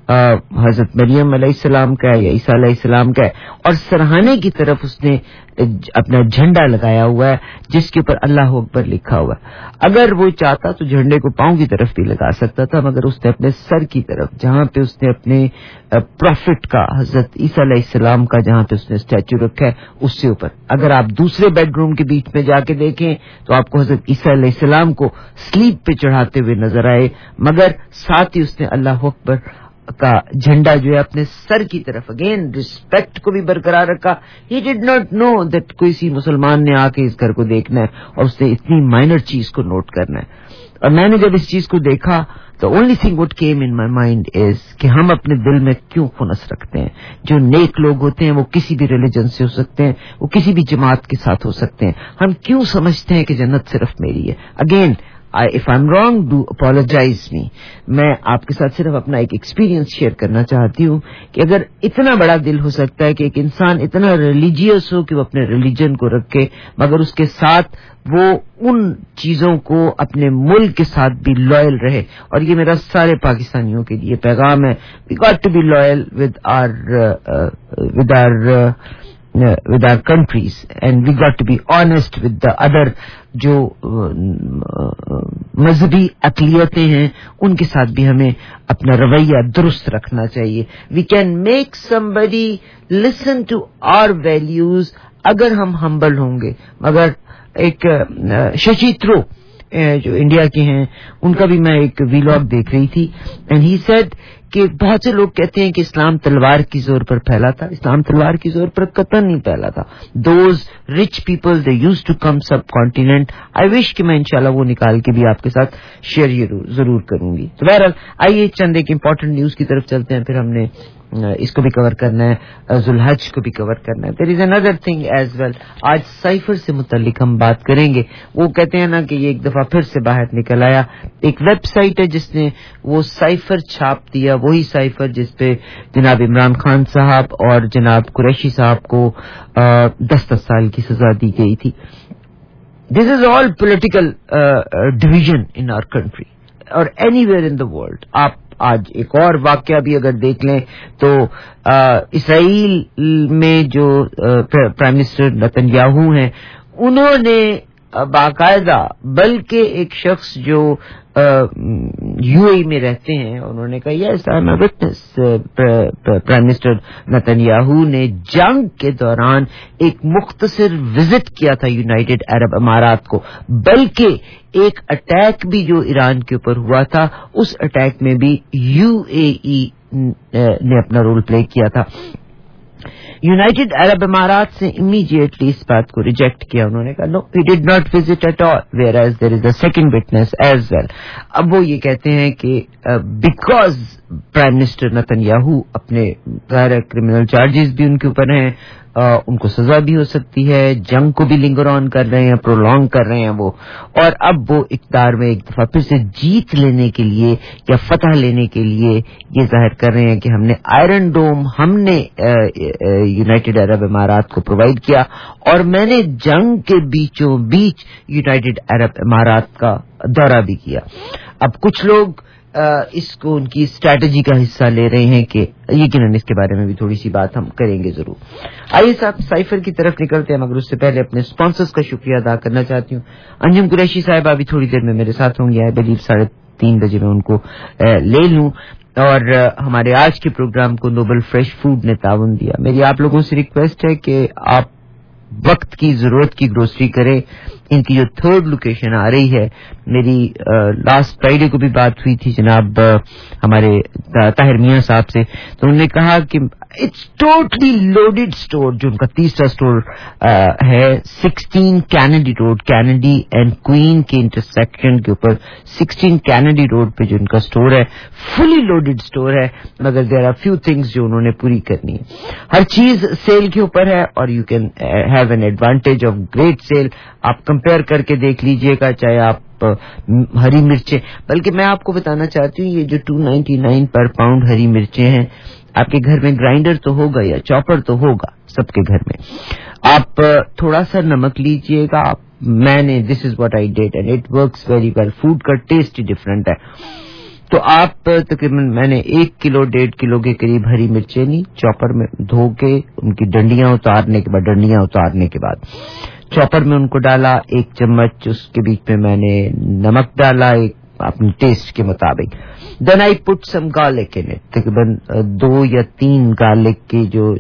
حضرت مریم علیہ السلام کا ہے یا عیسیٰ علیہ السلام کا ہے، اور سرہانے کی طرف اس نے اپنا جھنڈا لگایا ہوا ہے جس کے اوپر اللہ اکبر لکھا ہوا ہے. اگر وہ چاہتا تو جھنڈے کو پاؤں کی طرف بھی لگا سکتا تھا، مگر اس نے اپنے سر کی طرف، جہاں پہ اس نے اپنے پروفٹ کا، حضرت عیسیٰ علیہ السلام کا جہاں پہ اس نے اسٹیچو رکھا ہے، اس سے اوپر. اگر آپ دوسرے بیڈ روم کے بیچ میں جا کے دیکھیں تو آپ کو حضرت عیسیٰ علیہ السلام کو سلیپ پہ چڑھاتے ہوئے نظر آئے، مگر ساتھ ہی اس نے اللہ اکبر کا جھنڈا جو ہے اپنے سر کی طرف، اگین ریسپیکٹ کو بھی برقرار رکھا. ہی ڈڈ ناٹ نو دیٹ کسی مسلمان نے آ کے اس گھر کو دیکھنا ہے اور اس نے اتنی مائنر چیز کو نوٹ کرنا ہے. اور میں نے جب اس چیز کو دیکھا تو only thing what came in my mind is کہ ہم اپنے دل میں کیوں خنث رکھتے ہیں. جو نیک لوگ ہوتے ہیں وہ کسی بھی ریلیجن سے ہو سکتے ہیں، وہ کسی بھی جماعت کے ساتھ ہو سکتے ہیں. ہم کیوں سمجھتے ہیں کہ جنت صرف میری ہے. Again if I'm wrong, do apologize me. میں آپ کے ساتھ صرف اپنا ایک ایکسپیرینس شیئر کرنا چاہتی ہوں کہ اگر اتنا بڑا دل ہو سکتا ہے کہ ایک انسان اتنا ریلیجیس ہو کہ وہ اپنے ریلیجن کو رکھے، مگر اس کے ساتھ وہ ان چیزوں کو اپنے ملک کے ساتھ بھی لوئل رہے. اور یہ میرا سارے پاکستانیوں کے لیے پیغام ہے. We got to be loyal with our uh, uh, with our uh, with our countries, and we got to be honest with the other جو مذہبی اقلیتیں ہیں ان کے ساتھ بھی ہمیں اپنا رویہ درست رکھنا چاہیے. We can make somebody listen to our values اگر ہم ہمبل ہوں گے. مگر ایک ششی تھرو جو انڈیا کے ہیں ان کا بھی میں ایک ویلاگ دیکھ رہی تھی, اینڈ ہی سیڈ کہ بہت سے لوگ کہتے ہیں کہ اسلام تلوار کی زور پر پھیلا تھا. اسلام تلوار کی زور پر قطعاً نہیں پھیلا تھا. Those rich people they used to come subcontinent. I wish کہ میں انشاءاللہ وہ نکال کے بھی آپ کے ساتھ شیئر ضرور کروں گی. تو بہرحال آئیے چند ایک امپورٹنٹ نیوز کی طرف چلتے ہیں, پھر ہم نے اس کو بھی کور کرنا ہے, ذوالحج کو بھی کور کرنا ہے. There is another thing as well. آج سائفر سے متعلق ہم بات کریں گے. وہ کہتے ہیں نا کہ یہ ایک دفعہ پھر سے باہر نکل آیا. ایک ویب سائٹ ہے جس نے وہ سائفر چھاپ دیا, وہی سائفر جس پہ جناب عمران خان صاحب اور جناب قریشی صاحب کو دس دس سال کی سزا دی گئی تھی. This is all political division in our country or anywhere in the world. آپ آج ایک اور واقعہ بھی اگر دیکھ لیں تو اسرائیل میں جو پرائم منسٹر نتن یاہو ہیں انہوں نے باقاعدہ بلکہ ایک شخص جو یو اے میں رہتے ہیں انہوں نے کہا yes I am a witness. Prime minister Netanyahu نے جنگ کے دوران ایک مختصر وزٹ کیا تھا یونائٹڈ عرب امارات کو, بلکہ ایک اٹیک بھی جو ایران کے اوپر ہوا تھا اس اٹیک میں بھی یو اے ای نے اپنا رول پلے کیا تھا. یونائٹڈ عرب امارات سے امیڈیٹلی اس بات کو ریجیکٹ کیا. انہوں نے کہا no he did not visit at all, whereas there is a second witness as well. اب وہ یہ کہتے ہیں کہ because prime minister Netanyahu اپنے ظاہر کرمنل چارجز بھی ان کے اوپر ہیں, ان کو سزا بھی ہو سکتی ہے, جنگ کو بھی لنگر آن کر رہے ہیں, پرولونگ کر رہے ہیں وہ, اور اب وہ اقتدار میں ایک دفعہ پھر سے جیت لینے کے لیے یا فتح لینے کے لیے یہ ظاہر کر رہے ہیں کہ ہم نے آئرن ڈوم ہم نے یونائٹڈ عرب امارات کو پرووائڈ کیا اور میں نے جنگ کے بیچوں بیچ یونائٹڈ عرب امارات کا دورہ بھی کیا. اب کچھ لوگ اس کو ان کی اسٹریٹجی کا حصہ لے رہے ہیں کہ یقیناً اس کے بارے میں بھی تھوڑی سی بات ہم کریں گے ضرور. آئیے صاحب سائفر کی طرف نکلتے ہیں, مگر اس سے پہلے اپنے اسپانسرز کا شکریہ ادا کرنا چاہتی ہوں. انجم قریشی صاحبہ ابھی تھوڑی دیر میں میرے ساتھ ہوں گے, آئی بلیو ساڑھے تین بجے میں ان کو لے لوں, اور ہمارے آج کے پروگرام کو نوبل فریش فوڈ نے تعاون دیا. میری آپ لوگوں سے ریکویسٹ ہے کہ آپ وقت کی ضرورت کی گروسری کریں. ان کی جو تھرڈ لوکیشن آ رہی ہے, میری لاسٹ فرائیڈے کو بھی بات ہوئی تھی جناب ہمارے طاہر میاں صاحب سے, تو انہوں نے کہا کہ اٹس ٹوٹلی لوڈیڈ اسٹور. جو ان کا تیسرا اسٹور ہے sixteen Kennedy road, Kennedy and Queen کے انٹرسیکشن کے اوپر سکسٹین کینیڈی روڈ پہ جو ان کا اسٹور ہے, فلی لوڈیڈ اسٹور ہے, مگر دیر آر فیو تھنگز جو انہوں نے پوری کرنی ہے. ہر چیز سیل کے اوپر ہے اور you can have an advantage of great sale. آپ کمپیئر کر کے دیکھ لیجئے گا, چاہے آپ ہری مرچیں, بلکہ میں آپ کو بتانا چاہتی ہوں یہ جو ٹو نائنٹی نائن پر پاؤنڈ ہری مرچیں ہیں, آپ کے گھر میں گرائنڈر تو ہوگا یا چاپر تو ہوگا سب کے گھر میں. آپ تھوڑا سا نمک لیجئے گا. میں نے this is what I did and it works very well. Food کا ٹیسٹ ڈفرینٹ ہے. تو آپ تقریباً میں نے ایک کلو ڈیڑھ کلو کے قریب ہری مرچیں لی, چاپر میں دھو کے ان کی ڈنڈیاں اتارنے کے بعد ڈنڈیاں اتارنے کے بعد چاپر میں ان کو ڈالا. ایک چمچ اس کے بیچ میں میں نے نمک ڈالا ایک اپنے ٹیسٹ کے مطابق. دین آئی پٹ سم گارلک ان اٹ, تقریباً دو یا تین گارلک کی جو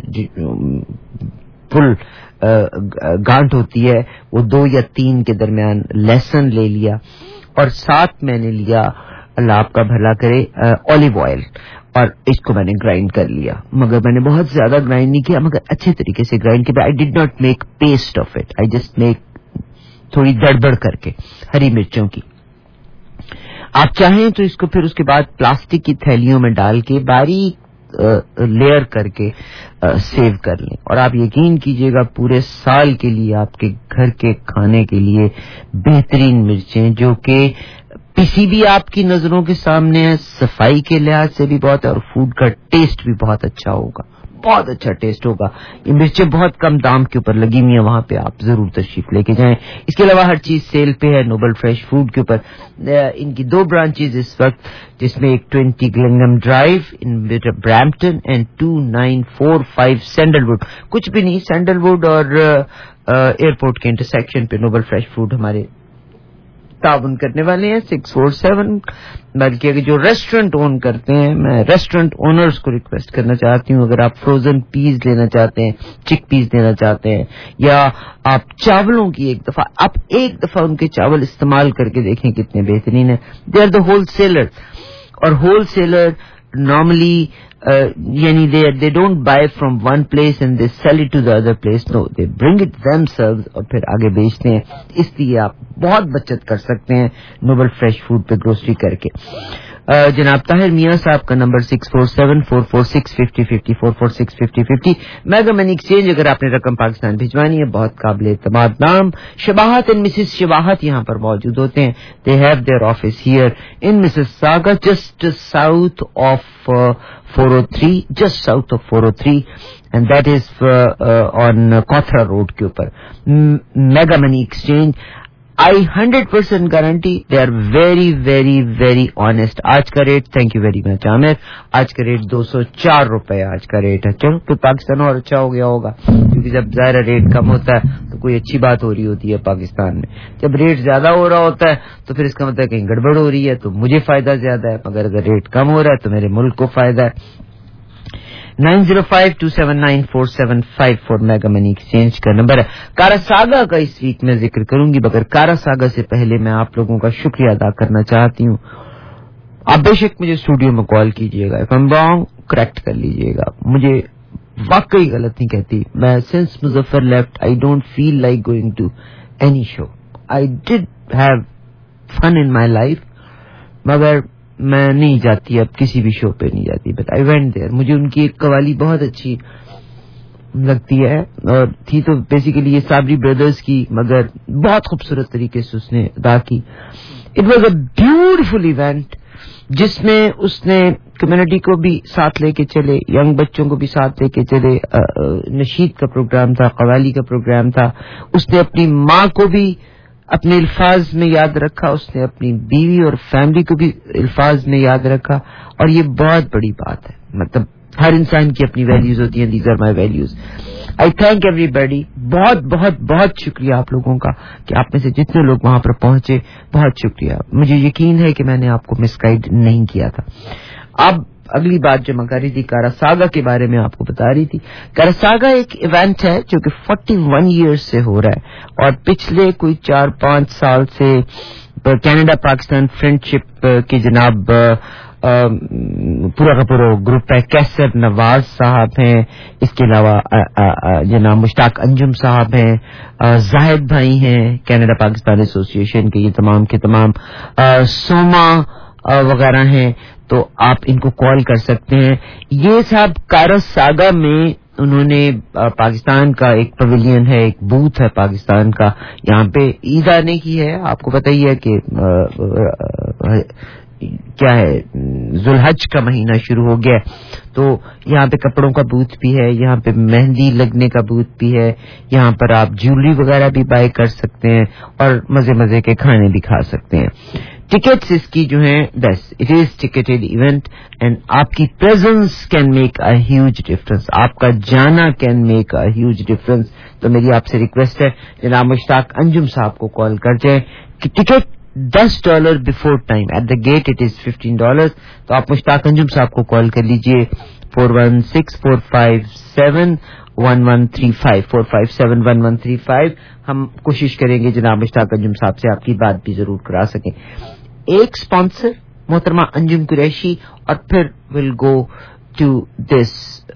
فل گانٹ ہوتی ہے وہ دو یا تین کے درمیان لہسن لے لیا, اور ساتھ میں نے لیا اللہ آپ کا بھلا کرے اولیو آئل, اور اس کو میں نے گرائنڈ کر لیا. مگر میں نے بہت زیادہ گرائنڈ نہیں کیا, مگر اچھے طریقے سے گرائنڈ کیا. I did not make paste of it, I just make تھوڑی دڑبڑ کر کے ہری مرچوں کی. آپ چاہیں تو اس کو پھر اس کے بعد پلاسٹک کی تھیلیوں میں ڈال کے باریک لیئر کر کے سیو کر لیں, اور آپ یقین کیجئے گا پورے سال کے لیے آپ کے گھر کے کھانے کے لیے بہترین مرچیں, جو کہ پسی بھی آپ کی نظروں کے سامنے ہے, صفائی کے لحاظ سے بھی بہت ہے, اور فوڈ کا ٹیسٹ بھی بہت اچھا ہوگا. بہت اچھا ٹیسٹ ہوگا. یہ مرچیں بہت کم دام کے اوپر لگی ہوئی ہیں, وہاں پہ آپ ضرور تشریف لے کے جائیں. اس کے علاوہ ہر چیز سیل پہ ہے نوبل فریش فوڈ کے اوپر. ان کی دو برانچز اس وقت, جس میں ایک ٹوینٹی گلنگم drive in Brampton and two nine four five Sandalwood. کچھ بھی نہیں, سینڈل ووڈ اور ایئرپورٹ کے انٹرسیکشن پہ نوبل فریش فوڈ ہمارے تعاون کرنے والے ہیں. سکس فور سیون بلکہ اگر جو ریسٹورینٹ اون کرتے ہیں, میں ریسٹورینٹ اونرز کو ریکویسٹ کرنا چاہتی ہوں, اگر آپ فروزن پیز لینا چاہتے ہیں, چک پیز لینا چاہتے ہیں, یا آپ چاولوں کی ایک دفعہ آپ ایک دفعہ ان کے چاول استعمال کر کے دیکھیں کتنے بہترین ہیں. They are the wholesaler, اور ہول سیلر نارملی یعنی they they don't buy from one place and they sell it to the other place. No, they bring it themselves اور پھر آگے بیچتے ہیں. اس لیے آپ بہت بچت کر سکتے ہیں نوبل فریش فوڈ پہ گروسری کر کے. Uh, جناب طاہر میاں صاحب کا number six four seven four four six fifty fifty four four six fifty fifty. Mega Money Exchange, اگر آپ نے رقم پاکستان بھجوانی ہے, بہت قابل اعتماد نام شباہت اینڈ مسز شباہت یہاں پر موجود ہوتے ہیں. They have their office here in Mississauga, just south of four o three, just south of four o three, and that is on کوتھرا روڈ کے اوپر. Mega Money Exchange, I hundred percent guarantee, they are very very very honest. آج کا rate, thank you very much Aamir, آج کا rate دو سو چار روپے آج کا ریٹ ہے. چلو پھر پاکستان اور اچھا ہو گیا ہوگا, کیونکہ جب ظاہر ریٹ کم ہوتا ہے تو کوئی اچھی بات ہو رہی ہوتی ہے پاکستان میں. جب ریٹ زیادہ ہو رہا ہوتا ہے تو پھر اس کا مطلب کہیں گڑبڑ ہو رہی ہے, تو مجھے فائدہ زیادہ ہے, مگر اگر ریٹ کم ہو رہا ہے تو میرے ملک کو فائدہ ہے. Nine zero five two seven nine four seven five four Mega Money Exchange کا نمبر ہے. کارا ساگا کا اس ویک میں ذکر کروں گی, مگر کارا ساگا سے پہلے میں آپ لوگوں کا شکریہ ادا کرنا چاہتی ہوں. آپ بے شک مجھے اسٹوڈیو میں کال کیجیے گا, اف ایم رانگ کریکٹ کر لیجیے گا. مجھے واقعی غلط نہیں کہتی, میں since Muzaffar left I don't feel like going to any show. I did have fun in my life, مگر میں نہیں جاتی, اب کسی بھی شو پہ نہیں جاتی. But I went there. مجھے ان کی ایک قوالی بہت اچھی لگتی ہے, اور تھی تو بیسیکلی یہ صابری بردرز کی, مگر بہت خوبصورت طریقے سے اس نے ادا کی. It was a beautiful event جس میں اس نے کمیونٹی کو بھی ساتھ لے کے چلے, ینگ بچوں کو بھی ساتھ لے کے چلے. نشید کا پروگرام تھا, قوالی کا پروگرام تھا. اس نے اپنی ماں کو بھی اپنے الفاظ میں یاد رکھا, اس نے اپنی بیوی اور فیملی کو بھی الفاظ میں یاد رکھا, اور یہ بہت بڑی بات ہے. مطلب ہر انسان کی اپنی ویلیوز ہوتی ہیں, these are my values. I thank everybody, بہت بہت بہت شکریہ آپ لوگوں کا کہ آپ میں سے جتنے لوگ وہاں پر پہنچے, بہت شکریہ. مجھے یقین ہے کہ میں نے آپ کو مس گائیڈ نہیں کیا تھا. اب اگلی بات جو میں کر رہی تھی, کارا ساگا کے بارے میں آپ کو بتا رہی تھی. کارا ساگا ایک ایونٹ ہے جو کہ فورٹی ون ایئرز سے ہو رہا ہے, اور پچھلے کوئی چار پانچ سال سے کینیڈا پاکستان فرینڈشپ کی جناب پورا کا پورا گروپ ہے. کیسر نواز صاحب ہیں, اس کے علاوہ جناب مشتاق انجم صاحب ہیں, زاہد بھائی ہیں کینیڈا پاکستان ایسوسی ایشن کے, یہ تمام کے تمام سوما وغیرہ ہیں. تو آپ ان کو کال کر سکتے ہیں. یہ صاحب کارا ساگا میں انہوں نے پاکستان کا ایک پویلین ہے, ایک بوتھ ہے پاکستان کا, یہاں پہ عید آنے کی ہے. آپ کو پتہ ہی ہے کہ کیا ہے, ذوالحج کا مہینہ شروع ہو گیا, تو یہاں پہ کپڑوں کا بوتھ بھی ہے, یہاں پہ مہندی لگنے کا بوتھ بھی ہے, یہاں پر آپ جیولری وغیرہ بھی بائی کر سکتے ہیں, اور مزے مزے کے کھانے بھی کھا سکتے ہیں. ٹکٹس اس کی جو ہیں, بس it is ticketed event, and آپ کی presence can make a huge difference, آپ کا جانا can make a huge difference. تو میری آپ سے ریکویسٹ ہے, جناب مشتاق انجم صاحب کو کال کر جائیں کہ ٹکٹ دس dollar before time, at the gate it is fifteen dollar. تو آپ مشتاق انجم صاحب کو کال کر لیجئے four one six four five seven one one three five four five seven one one three five. ہم کوشش کریں گے جناب مشتاق انجم صاحب سے آپ کی بات بھی ضرور کرا سکیں. ایک اسپانسر محترمہ انجم قریشی, اور پھر ول گو ٹو دس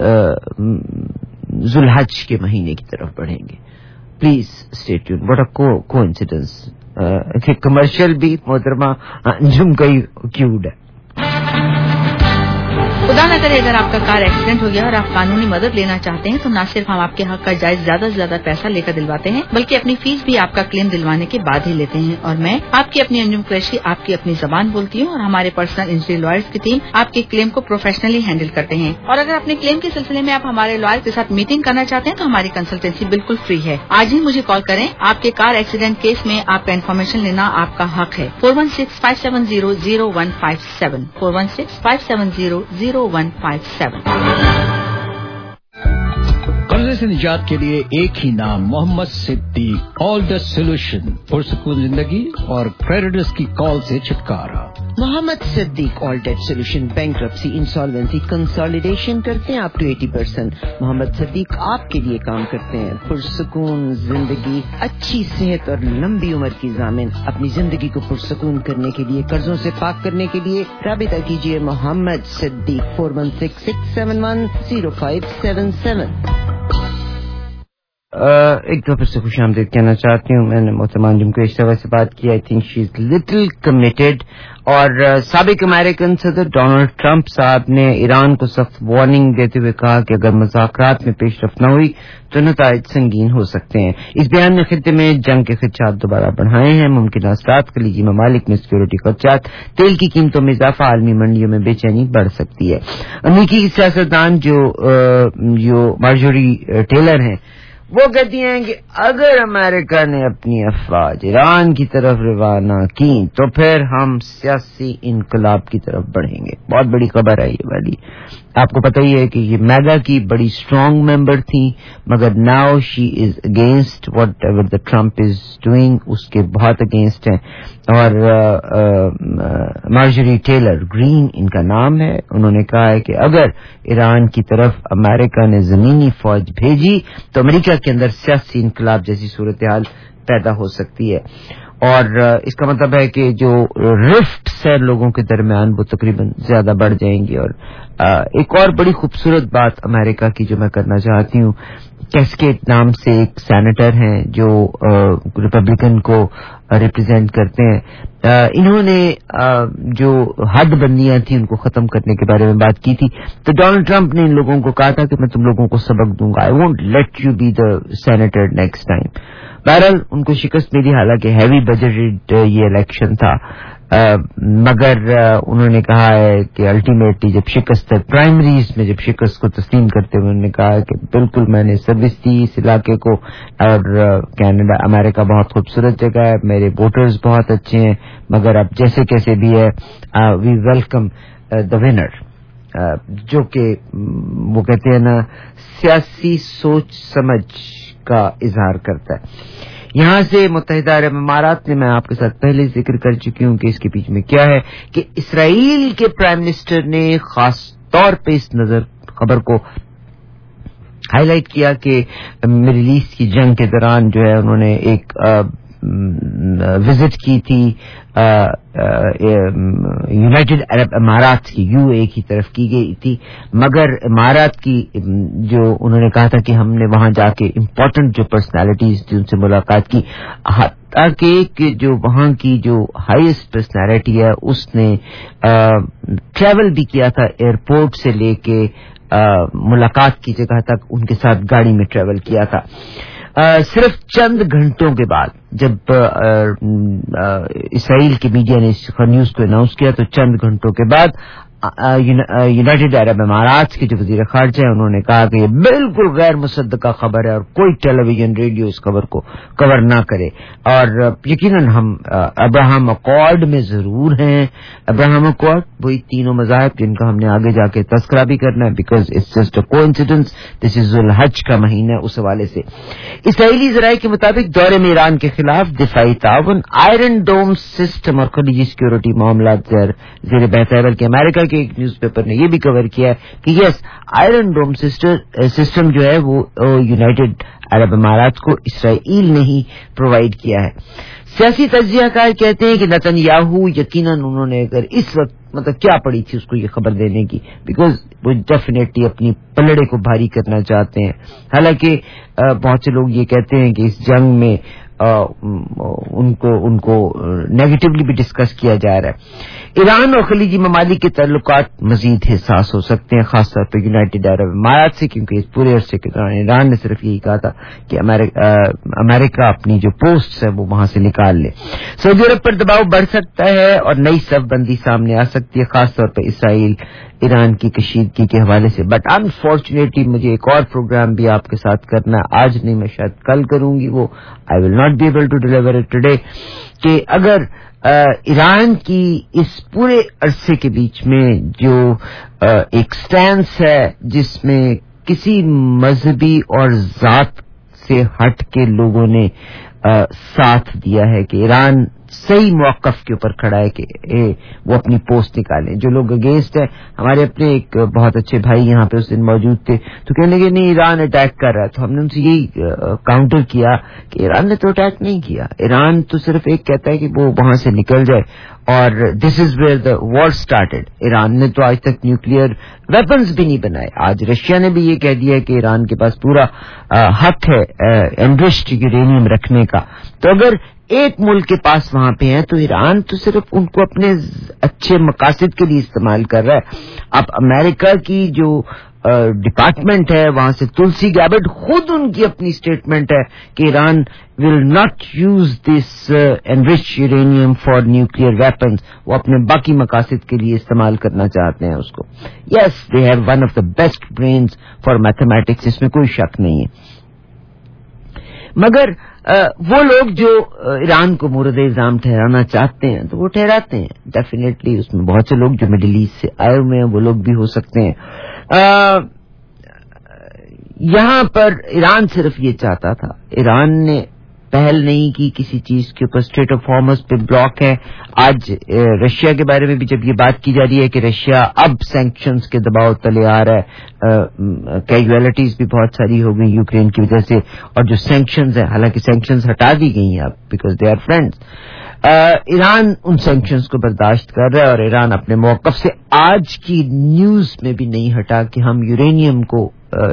ذوالحج کے مہینے کی طرف بڑھیں گے. Please stay tune. What a coincidence, commercial بھی محترمہ انجم کا ہی کیوڈ ہے. खुदा न करे अगर आपका कार एक्सीडेंट हो गया और आप कानूनी मदद लेना चाहते हैं तो न सिर्फ हम आपके हक का जायज ज्यादा से ज्यादा पैसा लेकर दिलवाते हैं बल्कि अपनी फीस भी आपका क्लेम दिलवाने के बाद ही लेते हैं। और मैं आपकी अपनी अंजुम कुरैशी आपकी अपनी जबान बोलती हूँ और हमारे पर्सनल इंजरी लॉयर्स की टीम आपके क्लेम को प्रोफेशनली हैंडल करते हैं। और अगर अपने क्लेम के सिलसिले में आप हमारे लॉयर के साथ मीटिंग करना चाहते हैं तो हमारी कंसल्टेंसी बिल्कुल फ्री है। आज ही मुझे कॉल करें। आपके कार एक्सीडेंट केस में आपका इन्फॉर्मेशन लेना आपका हक है। Four one six five seven zero zero one five seven four one six five seven zero zero one five seven. कर्जे से निजात के लिए एक ही नाम, Mohammad Siddique. All the solution, पुरसुकून जिंदगी और क्रेडिटर्स की कॉल से छुटकारा। Mohammad Siddique all debt solution, bankruptcy, insolvency, consolidation करते हैं अप टू अस्सी परसेंट। मोहम्मद सिद्दीक आपके लिए काम करते हैं। पुरसुकून जिंदगी, अच्छी सेहत और लंबी उम्र की जामिन। अपनी जिंदगी को पुरसुकून करने के लिए, कर्जों से पाक करने के लिए राबिता कीजिए Mohammad Siddique four one six six seven one zero five seven seven. एक दो फिर से खुश आमदीद कहना चाहती हूँ। मैंने मोहतरमा जिनको इस तरह से बात की, I think she is little committed. और साबिक अमेरिकन सदर डोनाल्ड ट्रंप साहब ने ईरान को सख्त वार्निंग देते हुए कहा कि अगर मुज़ाकरात में पेशरफ्त न हुई तो नताइज संगीन हो सकते हैं। इस बयान में खित्ते में जंग के खदशात दोबारा बढ़ाए हैं। मुमकिन असरात खलीजी ममालिक में सिक्योरिटी खदशात, तेल की कीमतों में इजाफा, आलमी मंडियों में बेचैनी बढ़ सकती है। अमरीकी सियासतदान जो जो मार्जोरी टेलर हैं वो कहती हैं कि अगर अमेरिका ने अपनी अफवाज ईरान की तरफ रवाना की तो फिर हम सियासी इनकलाब की तरफ बढ़ेंगे। बहुत बड़ी खबर है ये वाली। आपको पता ही है कि ये मैगा की बड़ी स्ट्रांग मेंबर थी, मगर now she is against whatever the Trump is doing, उसके बहुत अगेंस्ट हैं। और मार्जरी टेलर ग्रीन इनका नाम है। उन्होंने कहा है कि अगर ईरान की तरफ अमेरिका ने जमीनी फौज भेजी तो अमेरिका के अंदर सियासी इनकलाब जैसी सूरत हाल पैदा हो सकती है। और इसका मतलब है कि जो रिफ्ट्स है लोगों के दरमियान वो तकरीबन ज्यादा बढ़ जाएंगी। और एक और बड़ी खूबसूरत बात अमेरिका की जो मैं करना चाहती हूँ, कैस्केट नाम से एक सेनेटर हैं जो रिपब्लिकन को रिप्रेजेंट करते हैं। इन्होंने जो हद बंदियां थी उनको खत्म करने के बारे में बात की थी। तो डोनाल्ड ट्रंप ने इन लोगों को कहा था कि मैं तुम लोगों को सबक दूंगा, I won't let you be the senator next time. बहरहाल उनको शिकस्त मिली, हालांकि हैवी बजटेड ये इलेक्शन था। आ, मगर आ, उन्होंने कहा है कि अल्टीमेटली जब शिकस्त है, प्राइमरीज में जब शिकस्त को तस्लीम करते हुए उन्होंने कहा कि बिल्कुल मैंने सर्विस दी इस इलाके को, और कनाडा अमेरिका बहुत खूबसूरत जगह है, मेरे वोटर्स बहुत अच्छे हैं, मगर अब जैसे कैसे भी है वी वेलकम द विनर। जो कि वो कहते हैं ना, सियासी सोच समझ का इजहार करता है। यहां से मुत्तहिदा अरब अमारात ने, मैं आपके साथ पहले जिक्र कर चुकी हूं कि इसके पीछे में क्या है, कि इसराइल के प्राइम मिनिस्टर ने खास तौर पे इस नजर खबर को हाईलाइट किया कि मिडिल ईस्ट की जंग के दौरान जो है उन्होंने एक विजिट की थी यूनाइटेड अरब अमारात की, यूए की तरफ की गई थी, मगर इमारात की जो उन्होंने कहा था कि हमने वहां जाके इम्पोर्टेंट जो पर्सनालिटीज थी उनसे मुलाकात की, ताकि कि जो वहां की जो हाईएस्ट पर्सनालिटी है उसने ट्रैवल भी किया था एयरपोर्ट से लेके मुलाकात की जगह तक, उनके साथ गाड़ी में ट्रैवल किया था। आ, सिर्फ चंद घंटों के बाद जब इसराइल के मीडिया ने इस न्यूज को अनाउंस किया तो चंद घंटों के बाद यूनाइटेड अरब अमारात के जो वजीर खारजा है उन्होंने कहा कि ये बिल्कुल गैर मुसद्दका खबर है और कोई टेलीविजन रेडियो इस खबर को कवर ना करे। और यकीनन हम अब्राहम अकॉर्ड में जरूर हैं। अब्राहम अकॉर्ड वही तीनों मज़ाहिब जिनका हमने आगे जाके तस्करा भी करना है, because it's just a coincidence, this is जुल हज का महीना। उस हवाले से इसराइली ज़राए के मुताबिक दौरे में ईरान के खिलाफ दिफाई ताउन, आयरन डोम सिस्टम और खलीजी सिक्योरिटी मामला जेर बहस है। बल्कि अमेरिका के एक न्यूज़पेपर ने यह भी कवर किया है कि यस, आयरन डोम सिस्टम जो है वो यूनाइटेड अरब अमारात को इसराइल ने ही प्रोवाइड किया है। सियासी तज्जियाकार कहते हैं कि नेतन्याहू यकीनन उन्होंने अगर इस वक्त मतलब क्या पड़ी थी उसको ये खबर देने की, बिकॉज वो डेफिनेटली अपनी पलड़े को भारी करना चाहते हैं। हालांकि बहुत से लोग ये कहते हैं कि इस जंग में ان کو ان کو نیگیٹولی بھی ڈسکس کیا جا رہا ہے. ایران اور خلیجی ممالک کے تعلقات مزید حساس ہو سکتے ہیں، خاص طور پہ یونائٹڈ عرب امارات سے، کیونکہ اس پورے عرصے کے دوران ایران نے صرف یہی کہا تھا کہ امریکہ اپنی جو پوسٹ ہے وہ وہاں سے نکال لے. سعودی عرب پر دباؤ بڑھ سکتا ہے اور نئی صف بندی سامنے آ سکتی ہے، خاص طور پہ اسرائیل ایران کی کشیدگی کے حوالے سے. بٹ انفارچونیٹلی مجھے ایک اور پروگرام بھی آپ کے ساتھ کرنا ہے، آج نہیں میں شاید کل کروں گی، وہ I will not be able to deliver it today, کہ اگر ایران کی اس پورے عرصے کے بیچ میں جو ایک سٹینس ہے جس میں کسی مذہبی اور ذات سے ہٹ کے لوگوں نے ساتھ دیا ہے کہ ایران صحیح موقف کے اوپر کھڑا ہے کہ اے وہ اپنی پوسٹ نکالیں. جو لوگ اگینسٹ ہیں، ہمارے اپنے ایک بہت اچھے بھائی یہاں پہ اس دن موجود تھے، تو کہنے لگے نہیں ایران اٹیک کر رہا ہے. تو ہم نے ان سے یہی کاؤنٹر کیا کہ ایران نے تو اٹیک نہیں کیا، ایران تو صرف ایک کہتا ہے کہ وہ وہاں سے نکل جائے، اور this is where the war started. Iran نے تو آج تک نیوکلیئر ویپنز بھی نہیں بنائے. آج رشیا نے بھی یہ کہہ دیا کہ ایران کے پاس پورا حق ہے انرچڈ یورینیم رکھنے کا. تو اگر ایک ملک کے پاس وہاں پہ ہیں تو ایران تو صرف ان کو اپنے اچھے مقاصد کے لیے استعمال کر رہا ہے. اب امریکہ کی جو ڈپارٹمنٹ ہے وہاں سے تلسی گیبٹ خود ان کی اپنی اسٹیٹمنٹ ہے کہ Iran will not use this enrich uranium for nuclear weapons, وہ اپنے باقی مقاصد کے لیے استعمال کرنا چاہتے ہیں اس کو. Yes they have one of the best brains for mathematics, اس میں کوئی شک نہیں ہے. مگر وہ لوگ جو ایران کو مورد الزام ٹھہرانا چاہتے ہیں تو وہ ٹھہراتے ہیں. ڈیفینیٹلی اس میں بہت سے لوگ جو مڈل ایسٹ سے آئے ہوئے ہیں وہ لوگ بھی ہو سکتے ہیں. آ, یہاں پر ایران صرف یہ چاہتا تھا، ایران نے پہل نہیں کی کسی چیز کے اوپر. اسٹریٹ آف ہارمز پہ بلاک ہے. آج رشیا کے بارے میں بھی جب یہ بات کی جا رہی ہے کہ رشیا اب سینکشنز کے دباؤ تلے آ رہا ہے، کیجویلٹیز بھی بہت ساری ہو گئی یوکرین کی وجہ سے، اور جو سینکشنز ہیں حالانکہ سینکشنز ہٹا دی گئی ہیں اب because they are friends. Iran ان سینکشنز کو برداشت کر رہا ہے اور ایران اپنے موقف سے آج کی نیوز میں بھی نہیں ہٹا کہ ہم یورینیم کو،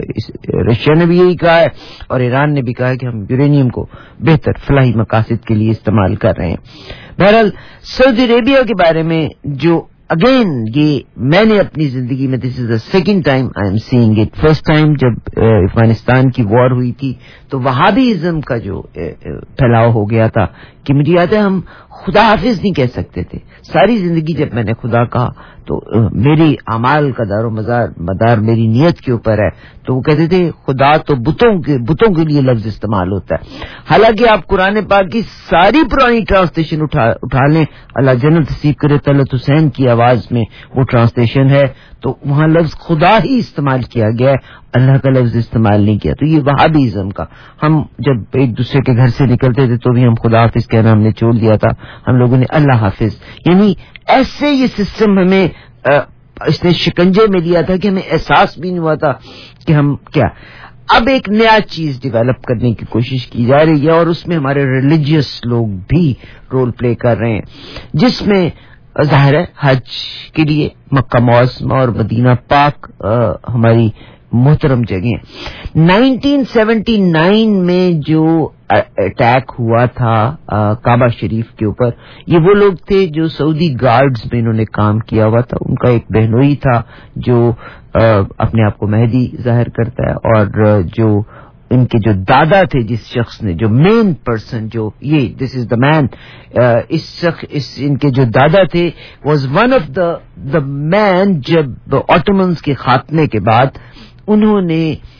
رشیا نے بھی یہی کہا ہے اور ایران نے بھی کہا ہے کہ ہم یورینیم کو بہتر فلاحی مقاصد کے لیے استعمال کر رہے ہیں. بہرحال سعودی عربیہ کے بارے میں جو اگین یہ میں نے اپنی زندگی میں this is the second time I am seeing it. First time جب افغانستان کی وار ہوئی تھی تو وہابیزم کا جو پھیلاؤ ہو گیا تھا کہ مجھے یاد ہے ہم خدا حافظ نہیں کہہ سکتے تھے. ساری زندگی جب میں نے خدا کہا تو میری اعمال کا دار و مدار مدار میری نیت کے اوپر ہے، تو وہ کہتے تھے خدا تو بتوں کے بتوں کے لیے لفظ استعمال ہوتا ہے. حالانکہ آپ قرآن پاک کی ساری پرانی ٹرانسلیشن اٹھا اٹھا لیں، اللہ جنت نصیب کرے طلعت حسین کی آواز میں وہ ٹرانسلیشن ہے تو وہاں لفظ خدا ہی استعمال کیا گیا ہے، اللہ کا لفظ استعمال نہیں کیا. تو یہ وہابیزم کا، ہم جب ایک دوسرے کے گھر سے نکلتے تھے تو بھی ہم خدا حافظ کہنا ہم نے چھوڑ دیا تھا، ہم لوگوں نے اللہ حافظ. یعنی ایسے یہ سسٹم ہمیں اس نے شکنجے میں لیا تھا کہ ہمیں احساس بھی نہیں ہوا تھا کہ ہم کیا. اب ایک نیا چیز ڈیولپ کرنے کی کوشش کی جا رہی ہے اور اس میں ہمارے ریلیجیس لوگ بھی رول پلے کر رہے ہیں، جس میں ظاہر ہے حج کے لیے مکہ معظمہ اور مدینہ پاک ہماری محترم جگہیں. نائنٹین سیونٹی نائن میں جو اٹیک ہوا تھا کعبہ شریف کے اوپر، یہ وہ لوگ تھے جو سعودی گارڈز میں انہوں نے کام کیا ہوا تھا. ان کا ایک بہنوئی تھا جو اپنے آپ کو مہدی ظاہر کرتا ہے، اور جو ان کے جو دادا تھے جس شخص نے جو مین پرسن جو یہ دس از دا مین اس شخص اس ان کے جو دادا تھے was one of the the main جب آٹومنز کے خاتمے کے بعد انہوں نے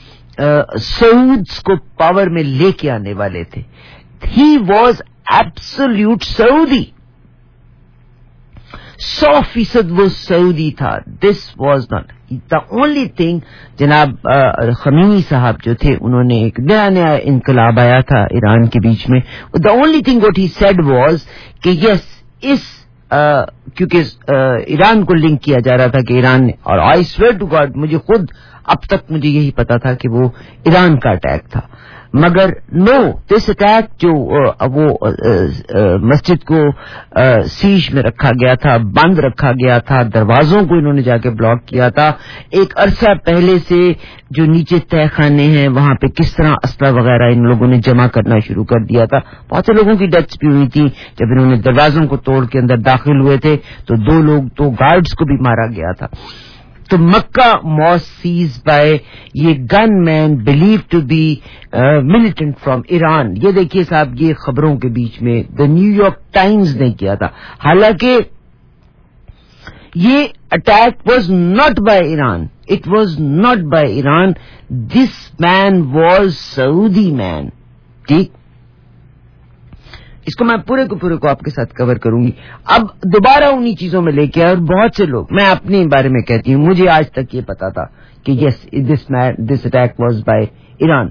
سعودز کو پاور میں لے کے آنے والے تھے. ہی واز ایبسولوٹ سعودی، سو فیصد وہ سعودی تھا. This was not the only thing. جناب خمینی صاحب جو تھے انہوں نے ایک نیا نیا انقلاب آیا تھا ایران کے بیچ میں. The only thing what he said was کہ یس اس کیونکہ ایران کو لنک کیا جا رہا تھا کہ ایران نے، اور آئی سویئر ٹو گاڈ مجھے خود اب تک مجھے یہی پتا تھا کہ وہ ایران کا اٹیک تھا. مگر نو دس اٹیک جو وہ مسجد کو سیج میں رکھا گیا تھا, بند رکھا گیا تھا, دروازوں کو انہوں نے جا کے بلاک کیا تھا. ایک عرصہ پہلے سے جو نیچے تہ خانے ہیں وہاں پہ کس طرح اسلحہ وغیرہ ان لوگوں نے جمع کرنا شروع کر دیا تھا. بہت سے لوگوں کی ڈیتھس بھی ہوئی تھی جب انہوں نے دروازوں کو توڑ کے اندر داخل ہوئے تھے, تو دو لوگ تو گارڈز کو بھی مارا گیا تھا. تو مکہ ماسک سیز بائی یہ gunman believe to be militant from Iran. یہ دیکھیے صاحب, یہ خبروں کے بیچ میں دا نیو یارک ٹائمز نے کیا تھا, حالانکہ یہ attack was not by Iran, it was not by Iran, this man was Saudi man. ٹھیک, اس کو میں پورے کو پورے کو آپ کے ساتھ کور کروں گی. اب دوبارہ انہی چیزوں میں لے کے آئے, اور بہت سے لوگ, میں اپنے بارے میں کہتی ہوں, مجھے آج تک یہ پتا تھا کہ yes this this attack was by Iran,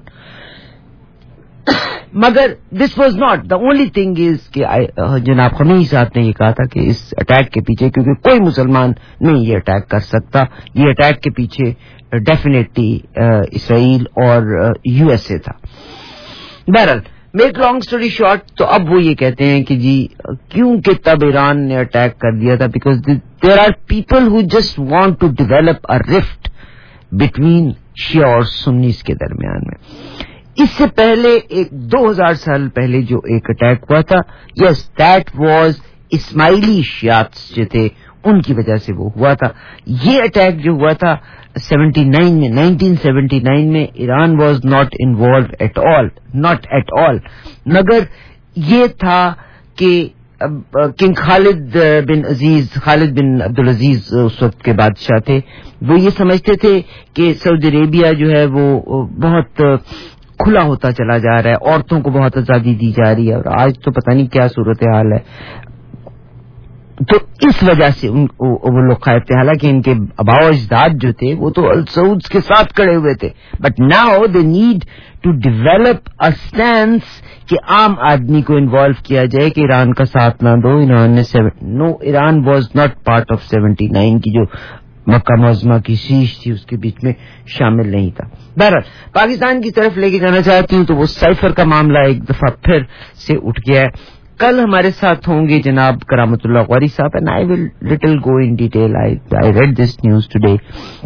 مگر this was not the only thing is کہ جناب خمینی صاحب نے یہ کہا تھا کہ اس اٹیک کے پیچھے, کیونکہ کوئی مسلمان نہیں یہ اٹیک کر سکتا, یہ اٹیک کے پیچھے ڈیفینیٹلی اسرائیل اور یو ایس اے تھا. بہرحال میک لانگ اسٹوری شارٹ, تو اب وہ یہ کہتے ہیں کہ جی کیونکہ تب ایران نے اٹیک کر دیا تھا because there are people who just want to develop a rift between Shia اور سنیز کے درمیان میں. اس سے پہلے ایک دو ہزار سال پہلے جو ایک اٹیک ہوا تھا, یس دیٹ واز اسماعیلی شیعہ جو تھے ان کی وجہ سے وہ ہوا تھا. یہ اٹیک جو ہوا تھا سیونٹی نائن میں, نائنٹین سیونٹی نائن میں, Iran was not involved at all, not at all, مگر یہ تھا کہ کنگ خالد بن عزیز, خالد بن عبدالعزیز اس وقت کے بادشاہ تھے, وہ یہ سمجھتے تھے کہ سعودی عربیہ جو ہے وہ بہت کھلا ہوتا چلا جا رہا ہے, عورتوں کو بہت آزادی دی جا رہی ہے, اور آج تو پتہ نہیں کیا صورتحال ہے. تو اس وجہ سے وہ لوگ خائف تھے, حالانکہ ان کے آباء و اجداد جو تھے وہ تو السعودز کے ساتھ کھڑے ہوئے تھے, but now they need to develop a stance کہ عام آدمی کو انوالو کیا جائے کہ ایران کا ساتھ نہ دو. ایران نے no Iran was not part of seventy nine کی جو مکہ معظمہ کی سیج تھی اس کے بیچ میں شامل نہیں تھا. بہرحال پاکستان کی طرف لے کے جانا چاہتی ہوں تو وہ سائفر کا معاملہ ایک دفعہ پھر سے اٹھ گیا ہے. کل ہمارے ساتھ ہوں گے جناب کرامت اللہ Ghauri sahab, and I will little go in detail. I read this news today,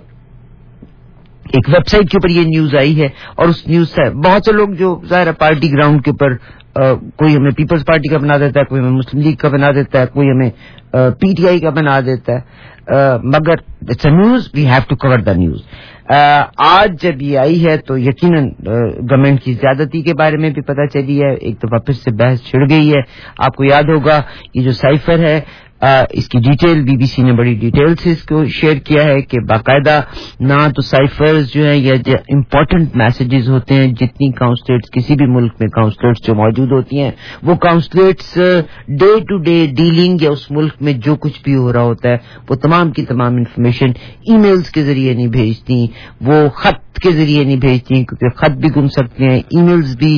ایک ویب سائٹ کے اوپر یہ نیوز آئی ہے, اور اس نیوز سے بہت سے لوگ جو ظاہر پارٹی گراؤنڈ کے اوپر, کوئی ہمیں پیپلز پارٹی کا بنا دیتا ہے, کوئی ہمیں مسلم لیگ کا بنا دیتا ہے, کوئی ہمیں پی ٹی آئی کا بنا دیتا ہے, مگر it's a news, we have to cover the news. آج جب یہ آئی ہے تو یقیناً گورنمنٹ کی زیادتی کے بارے میں بھی پتہ چلی ہے, ایک دفعہ پھر سے بحث چھڑ گئی ہے. آپ کو یاد ہوگا یہ جو سائفر ہے اس کی ڈیٹیل بی بی سی نے بڑی ڈیٹیل سے اس کو شیئر کیا ہے کہ باقاعدہ نہ تو سائفرز جو ہیں یا جو امپورٹنٹ میسیجز ہوتے ہیں, جتنی کاؤنسلیٹس کسی بھی ملک میں کاؤنسلیٹس جو موجود ہوتی ہیں, وہ consulates day to day dealing یا اس ملک میں جو کچھ بھی ہو رہا ہوتا ہے وہ تمام کی تمام انفارمیشن ای میلز کے ذریعے نہیں بھیجتی, وہ خط کے ذریعے نہیں بھیجتی ہیں, کیونکہ خط بھی گم سکتے ہیں, ای میلز بھی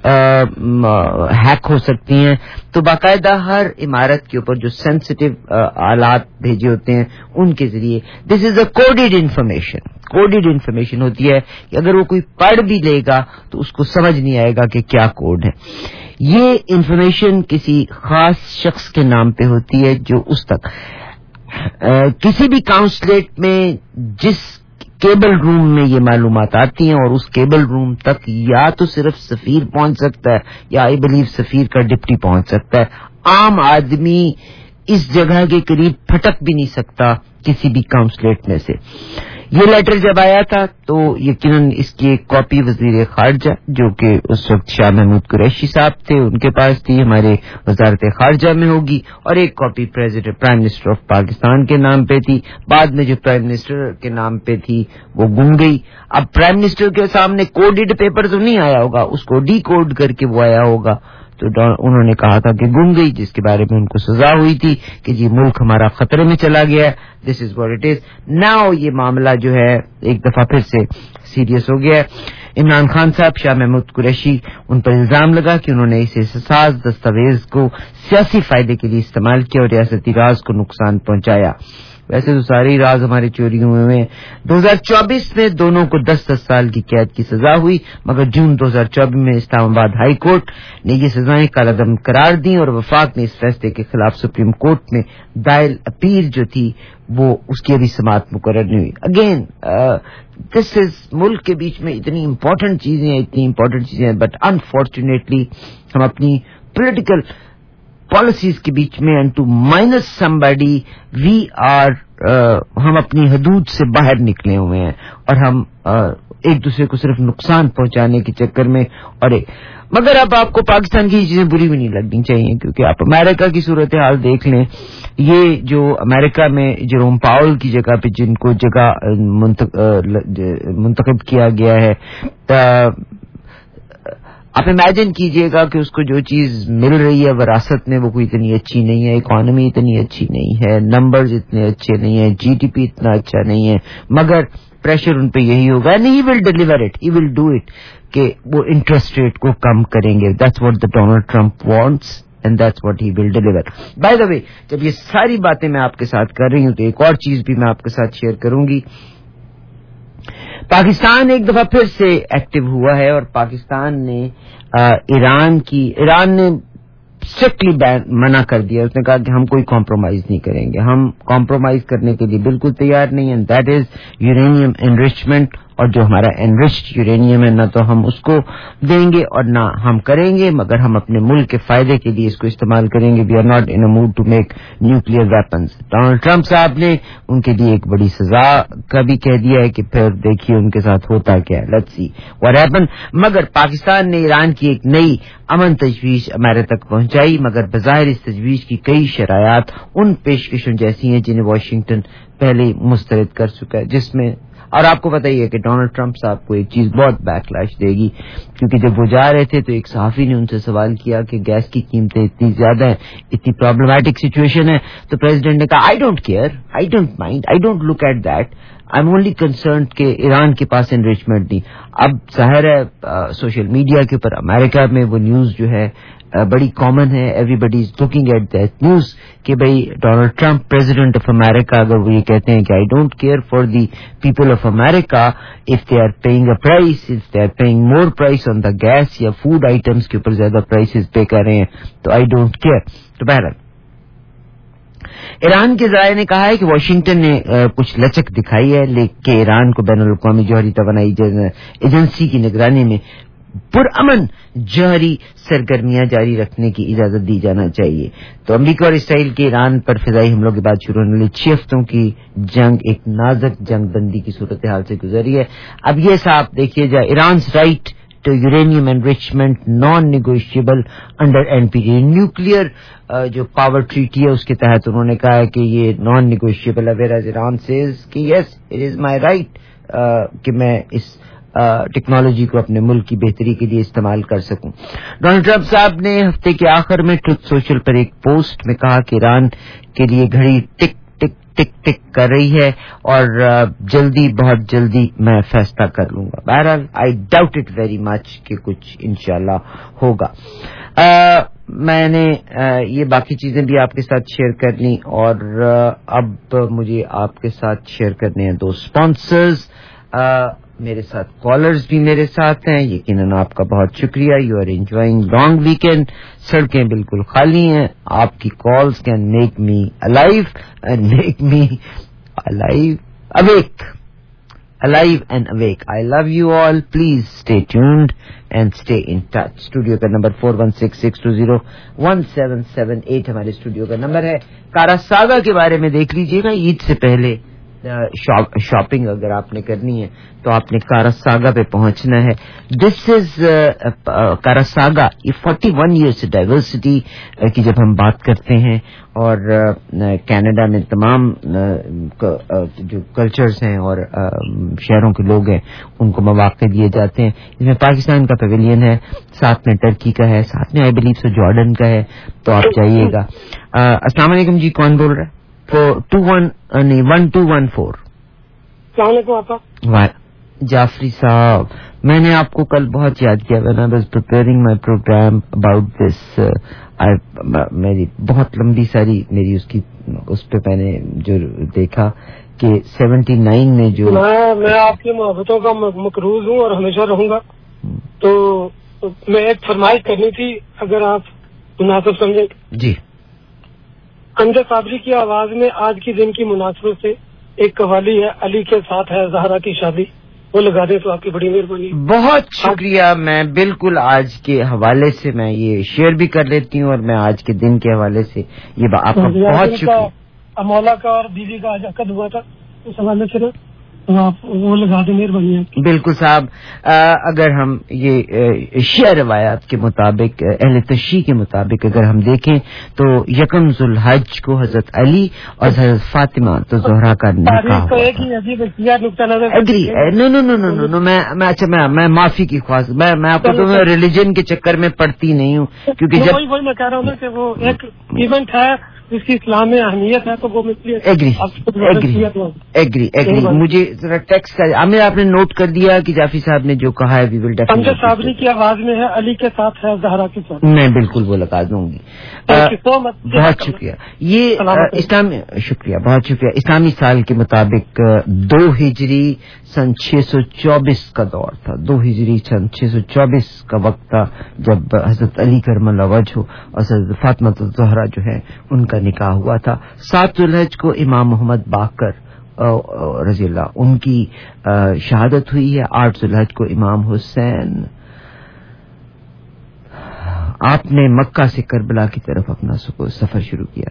ہیک ہو سکتی ہیں. تو باقاعدہ ہر عمارت کے اوپر جو سینسٹیو آلات بھیجے ہوتے ہیں ان کے ذریعے, this is a coded information, coded information ہوتی ہے کہ اگر وہ کوئی پڑھ بھی لے گا تو اس کو سمجھ نہیں آئے گا کہ کیا کوڈ ہے. یہ انفارمیشن کسی خاص شخص کے نام پہ ہوتی ہے جو اس تک کسی بھی کاؤنسلیٹ میں جس کیبل روم میں یہ معلومات آتی ہیں, اور اس کیبل روم تک یا تو صرف سفیر پہنچ سکتا ہے یا آئی بلیو سفیر کا ڈپٹی پہنچ سکتا ہے. عام آدمی اس جگہ کے قریب پھٹک بھی نہیں سکتا کسی بھی کاؤنسلیٹ میں سے. یہ لیٹر جب آیا تھا تو یقیناً اس کی ایک کاپی وزیر خارجہ جو کہ اس وقت شاہ محمود قریشی صاحب تھے ان کے پاس تھی, ہمارے وزارت خارجہ میں ہوگی, اور ایک copy president prime minister of Pakistan کے نام پہ تھی. بعد میں جو پرائم منسٹر کے نام پہ تھی وہ گم گئی. اب پرائم منسٹر کے سامنے کوڈڈ پیپر تو نہیں آیا ہوگا, اس کو ڈی کوڈ کر کے وہ آیا ہوگا, تو انہوں نے کہا تھا کہ گم گئی, جس کے بارے میں ان کو سزا ہوئی تھی کہ جی ملک ہمارا خطرے میں چلا گیا ہے. This is what it is. Now یہ معاملہ جو ہے ایک دفعہ پھر سے سیریس ہو گیا ہے. عمران خان صاحب, شاہ محمود قریشی, ان پر الزام لگا کہ انہوں نے اس حساس دستاویز کو سیاسی فائدے کے لیے استعمال کیا اور ریاستی راز کو نقصان پہنچایا. ویسے تو سارے ہی راز ہمارے چوری ہوئے ہوئے ہیں. دو ہزار چوبیس میں دونوں کو دس دس سال کی قید کی سزا ہوئی, مگر جون دو ہزار چوبیس میں اسلام آباد ہائی کورٹ نے یہ سزائیں کالعدم قرار دیں اور وفاق نے اس فیصلے کے خلاف سپریم کورٹ میں دائر اپیل جو تھی وہ اس کی ابھی سماعت مقرر نہیں ہوئی. اگین دس از ملک کے بیچ میں اتنی امپورٹنٹ چیزیں ہیں اتنی امپورٹنٹ چیزیں ہیں بٹ انفارچونیٹلی ہم اپنی پولیٹیکل پالیسیز کے بیچ میں and to minus somebody we are ہم اپنی حدود سے باہر نکلے ہوئے ہیں اور ہم uh, ایک دوسرے کو صرف نقصان پہنچانے کے چکر میں. اور ایک مگر اب آپ کو پاکستان کی چیزیں بری بھی نہیں لگنی چاہیے کیونکہ آپ امریکہ کی صورتحال دیکھ لیں. یہ جو امریکہ میں جیروم پاول کی جگہ پہ جن کو جگہ منتخب کیا گیا ہے, آپ امیجن کیجئے گا کہ اس کو جو چیز مل رہی ہے وراثت میں وہ کوئی اتنی اچھی نہیں ہے, اکانومی اتنی اچھی نہیں ہے, نمبرز اتنے اچھے نہیں ہیں, جی ڈی پی اتنا اچھا نہیں ہے, مگر پریشر ان پہ یہی ہوگا and he will deliver it, he will do it کہ وہ انٹرسٹ ریٹ کو کم کریں گے. That's what the Donald Trump wants and that's what he will deliver. By the way جب یہ ساری باتیں میں آپ کے ساتھ کر رہی ہوں تو ایک اور چیز بھی میں آپ کے ساتھ شیئر کروں گی. پاکستان ایک دفعہ پھر سے ایکٹیو ہوا ہے اور پاکستان نے ایران کی ایران نے اسٹرکٹلی منع کر دیا. اس نے کہا کہ ہم کوئی کمپرومائز نہیں کریں گے, ہم کمپرومائز کرنے کے لیے بالکل تیار نہیں ہیں. دیٹ از یورینیم انریچمنٹ, اور جو ہمارا انریچڈ یورینیم ہے نہ تو ہم اس کو دیں گے اور نہ ہم کریں گے, مگر ہم اپنے ملک کے فائدے کے لیے اس کو استعمال کریں گے. We are not in a mood to make nuclear weapons. Donald Trump صاحب نے ان کے لیے ایک بڑی سزا کا بھی کہہ دیا ہے کہ پھر دیکھیے ان کے ساتھ ہوتا کیا ہے, لیٹس سی واٹ ہیپن. مگر پاکستان نے ایران کی ایک نئی امن تجویز امریکہ تک پہنچائی, مگر بظاہر اس تجویز کی کئی شرائط ان پیشکشوں جیسی ہیں جنہیں واشنگٹن پہلے مسترد کر چکا ہے, جس میں اور آپ کو بتائیے کہ ڈونلڈ ٹرمپ صاحب کو ایک چیز بہت بیک لیش دے گی, کیونکہ جب وہ جا رہے تھے تو ایک صحافی نے ان سے سوال کیا کہ گیس کی قیمتیں اتنی زیادہ ہیں, اتنی پرابلمٹک سچویشن ہے, تو پریزیڈنٹ نے کہا I don't care, I don't mind, I don't look at that, I am only concerned کہ ایران کے پاس انریچمنٹ نہیں. اب ظاہر ہے سوشل میڈیا کے اوپر امریکہ میں وہ نیوز جو ہے بڑی کامن ہے, everybody is looking at that news کہ بھائی Donald Trump president of America اگر وہ یہ کہتے ہیں کہ I don't care for the people of America if they are paying a price, if they are paying more price on the gas یا food items کے اوپر زیادہ پرائسز پے کر رہے ہیں تو آئی ڈونٹ کیئر. تو بہرحال ایران کے ذرائع نے کہا ہے کہ واشنگٹن نے کچھ لچک دکھائی ہے لیکن ایران کو بین الاقوامی جوہری توانائی ایجنسی کی نگرانی میں پرامن جوہری سرگرمیاں جاری رکھنے کی اجازت دی جانا چاہیے. تو امریکہ اور اسرائیل کے ایران پر فضائی حملوں کے بعد شروع ہونے والی چھ ہفتوں کی جنگ ایک نازک جنگ بندی کی صورتحال سے گزری ہے. اب یہ صاحب دیکھیے جائے, Iran's right to uranium enrichment non negotiable under N P T, nuclear جو پاور ٹریٹی ہے اس کے تحت انہوں نے کہا ہے کہ یہ نان نیگوشیبل ہے, ویئر ایز ایران سیز کہ yes it is my right کہ میں اس ٹیکنالوجی کو اپنے ملک کی بہتری کے لیے استعمال کر سکوں. ڈونلڈ ٹرمپ صاحب نے ہفتے کے آخر میں ٹروتھ سوشل پر ایک پوسٹ میں کہا کہ ایران کے لیے گھڑی ٹک ٹک ٹک ٹک کر رہی ہے اور جلدی بہت جلدی میں فیصلہ کر لوں گا. بہرحال I doubt it very much کہ کچھ انشاءاللہ ہوگا. میں نے یہ باقی چیزیں بھی آپ کے ساتھ شیئر کر لیں اور اب مجھے آپ کے ساتھ شیئر کرنے ہیں دو اسپانسرز. میرے ساتھ کالرز بھی میرے ساتھ ہیں, یقیناً آپ کا بہت شکریہ. You are enjoying long weekend, سڑکیں بالکل خالی ہیں, آپ کی calls can make me alive and make me alive awake alive and awake. I love you all. Please stay tuned and stay in touch. Studio کا نمبر four one six six two zero one seven seven eight ہمارے studio کا number ہے. کارا saga کے بارے میں دیکھ لیجئے گا, عید سے پہلے شاپنگ اگر آپ نے کرنی ہے تو آپ نے کاراساگا پہ پہنچنا ہے. دس از کاراساگا, یہ فورٹی ون ایئرس ڈائیورسٹی کی جب ہم بات کرتے ہیں اور کینیڈا میں تمام جو کلچرز ہیں اور شہروں کے لوگ ہیں ان کو مواقع دیے جاتے ہیں. اس میں پاکستان کا پیویلین ہے, ساتھ میں ٹرکی کا ہے, ساتھ میں آئی بلیو سو جارڈن کا ہے, تو آپ جائیے گا. السلام علیکم جی, کون بول رہا ہے؟ ٹو ون نہیں ون ٹو ون فور. السلام علیکم آپا. جعفری صاحب, میں نے آپ کو کل بہت یاد کیا when I was preparing my program about this uh, میری بہت لمبی ساری میری اس کی اس پہ میں نے جو دیکھا کہ سیونٹی نائن میں جو میں آپ کی محبتوں کا مقروض ہوں اور ہمیشہ رہوں گا. تو میں ایک فرمائش کرنی تھی اگر آپ مناسب سمجھیں. جی. امجد صابری کی آواز میں آج کی دن کی مناسبت سے ایک قوالی ہے علی کے ساتھ ہے زہرا کی شادی, وہ لگا دیں تو آپ کی بڑی مہربانی. بہت شکریہ. میں بالکل آج کے حوالے سے میں یہ شیئر بھی کر لیتی ہوں اور میں آج کے دن کے حوالے سے یہ آپ کا بہت شکریہ. مولا کا اور بیوی کا آج عقد ہوا تھا, اس حوالے سے نا آپ وہ لگا دیں, مہربانی ہے. بالکل صاحب. اگر ہم یہ شیعہ روایات کے مطابق اہل تشیع کے مطابق اگر ہم دیکھیں تو یکم ذوالحج کو حضرت علی اور حضرت فاطمہ تو زہرا کا نکاح ہوا. اگری نو نو نو نو نو میں اچھا میں میں معافی کی خواہش, میں میں آپ کو ریلیجن کے چکر میں پڑھتی نہیں ہوں کیونکہ جب وہی میں کہہ رہا ہوں کہ وہ ایک ایونٹ ہے اس کی اسلام میں اہمیت ہے تو وہ ایگری ایگری ایگری ایگری مجھے ذرا ٹیکسٹ کا عامر آپ نے نوٹ کر دیا کہ جعفری صاحب نے جو کہا ہے وی ول امجد صابری کی آواز میں ہے علی کے ساتھ ہے زہرا کے ساتھ. میں بالکل وہ لگا دوں گی. بہت شکریہ. یہ اسلام شکریہ بہت شکریہ. اسلامی سال کے مطابق دو ہجری سن چھ سو چوبیس کا دور تھا. دو ہجری سن چھ سو چوبیس کا وقت تھا جب حضرت علی کرم اللہ وجہ اور حضرت فاطمہ الزہرا جو ہے ان کا نکاح ہوا تھا. سات ذوالحج کو امام محمد باقر رضی اللہ ان کی شہادت ہوئی ہے. آٹھ ذوالحج کو امام حسین. آپ نے مکہ سے کربلا کی طرف اپنا سفر شروع کیا.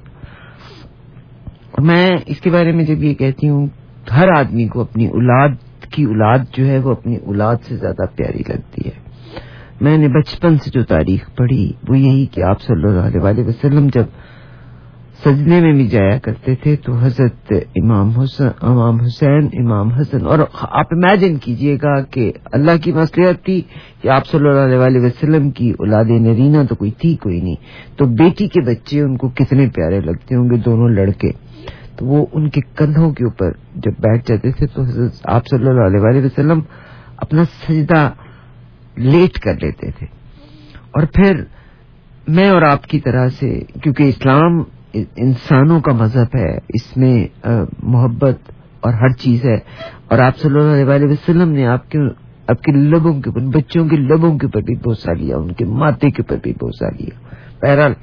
میں اس کے بارے میں جب یہ کہتی ہوں, ہر آدمی کو اپنی اولاد کی اولاد جو ہے وہ اپنی اولاد سے زیادہ پیاری لگتی ہے. میں نے بچپن سے جو تاریخ پڑھی وہ یہی کہ آپ صلی اللہ علیہ وسلم جب سجدے میں بھی جایا کرتے تھے تو حضرت امام حسین امام حسین امام حسن, اور آپ امیجن کیجئے گا کہ اللہ کی مصلحت تھی کہ آپ صلی اللہ علیہ وسلم کی اولاد نرینہ تو کوئی تھی کوئی نہیں, تو بیٹی کے بچے ان کو کتنے پیارے لگتے ہوں گے, دونوں لڑکے. تو وہ ان کے کندھوں کے اوپر جب بیٹھ جاتے تھے تو حضرت آپ صلی اللہ علیہ وسلم اپنا سجدہ لیٹ کر لیتے تھے. اور پھر میں اور آپ کی طرح سے, کیونکہ اسلام انسانوں کا مذہب ہے, اس میں محبت اور ہر چیز ہے, اور آپ صلی اللہ علیہ وسلم نے آپ کے آپ کے لبوں کے اوپر, بچوں کے لبوں کے اوپر بھی بوسہ لیا, ان کے ماتھے کے اوپر بھی بوسہ لیا. بہرحال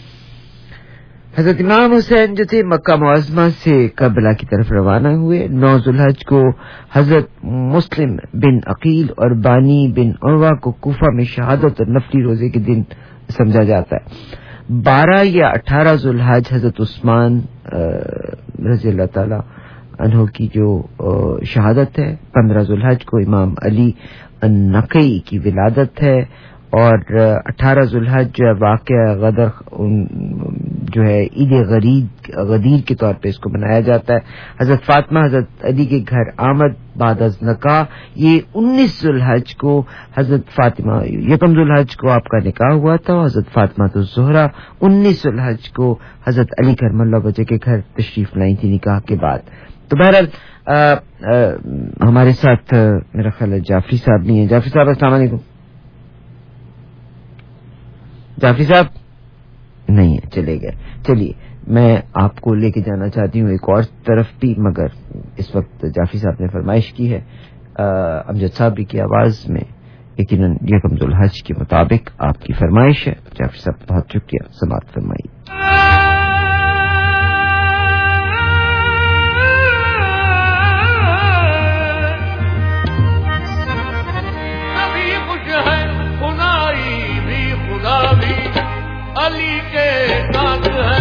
حضرت امام حسین جو تھے مکہ معظمہ سے کربلا کی طرف روانہ ہوئے. نو ذوالحج کو حضرت مسلم بن عقیل اور بانی بن عروہ کو کوفہ میں شہادت اور نفلی روزے کے دن سمجھا جاتا ہے. بارہ یا اٹھارہ ذوالحج حضرت عثمان رضی اللہ تعالی عنہ کی جو شہادت ہے. پندرہ ذوالحج کو امام علی النقی کی ولادت ہے, اور اٹھارہ ذوالحج جو ہے واقعہ غدر جو ہے عید غرید غدیر کے طور پہ اس کو منایا جاتا ہے. حضرت فاطمہ حضرت علی کے گھر آمد بعد از نکاح, یہ انیس ذوالحج کو حضرت فاطمہ, یکم ذوالحج کو آپ کا نکاح ہوا تھا, اور حضرت فاطمہ تو زہرا انیس ذوالحج کو حضرت علی کرم اللہ وجہ کے گھر تشریف لائی تھی نکاح کے بعد. تو بہرحال ہمارے ساتھ میرا خیال ہے جعفری صاحب نہیں ہیں. جعفری صاحب السلام علیکم. جعفری صاحب نہیں ہے, چلے گئے. چلیے میں آپ کو لے کے جانا چاہتی ہوں ایک اور طرف بھی, مگر اس وقت جعفری صاحب نے فرمائش کی ہے امجد صاحب کی آواز میں, یقیناً یکم ذوالحج کے مطابق آپ کی فرمائش ہے. جعفری صاحب بہت شکریہ, سماعت فرمائیے. علی کے ساتھ ہے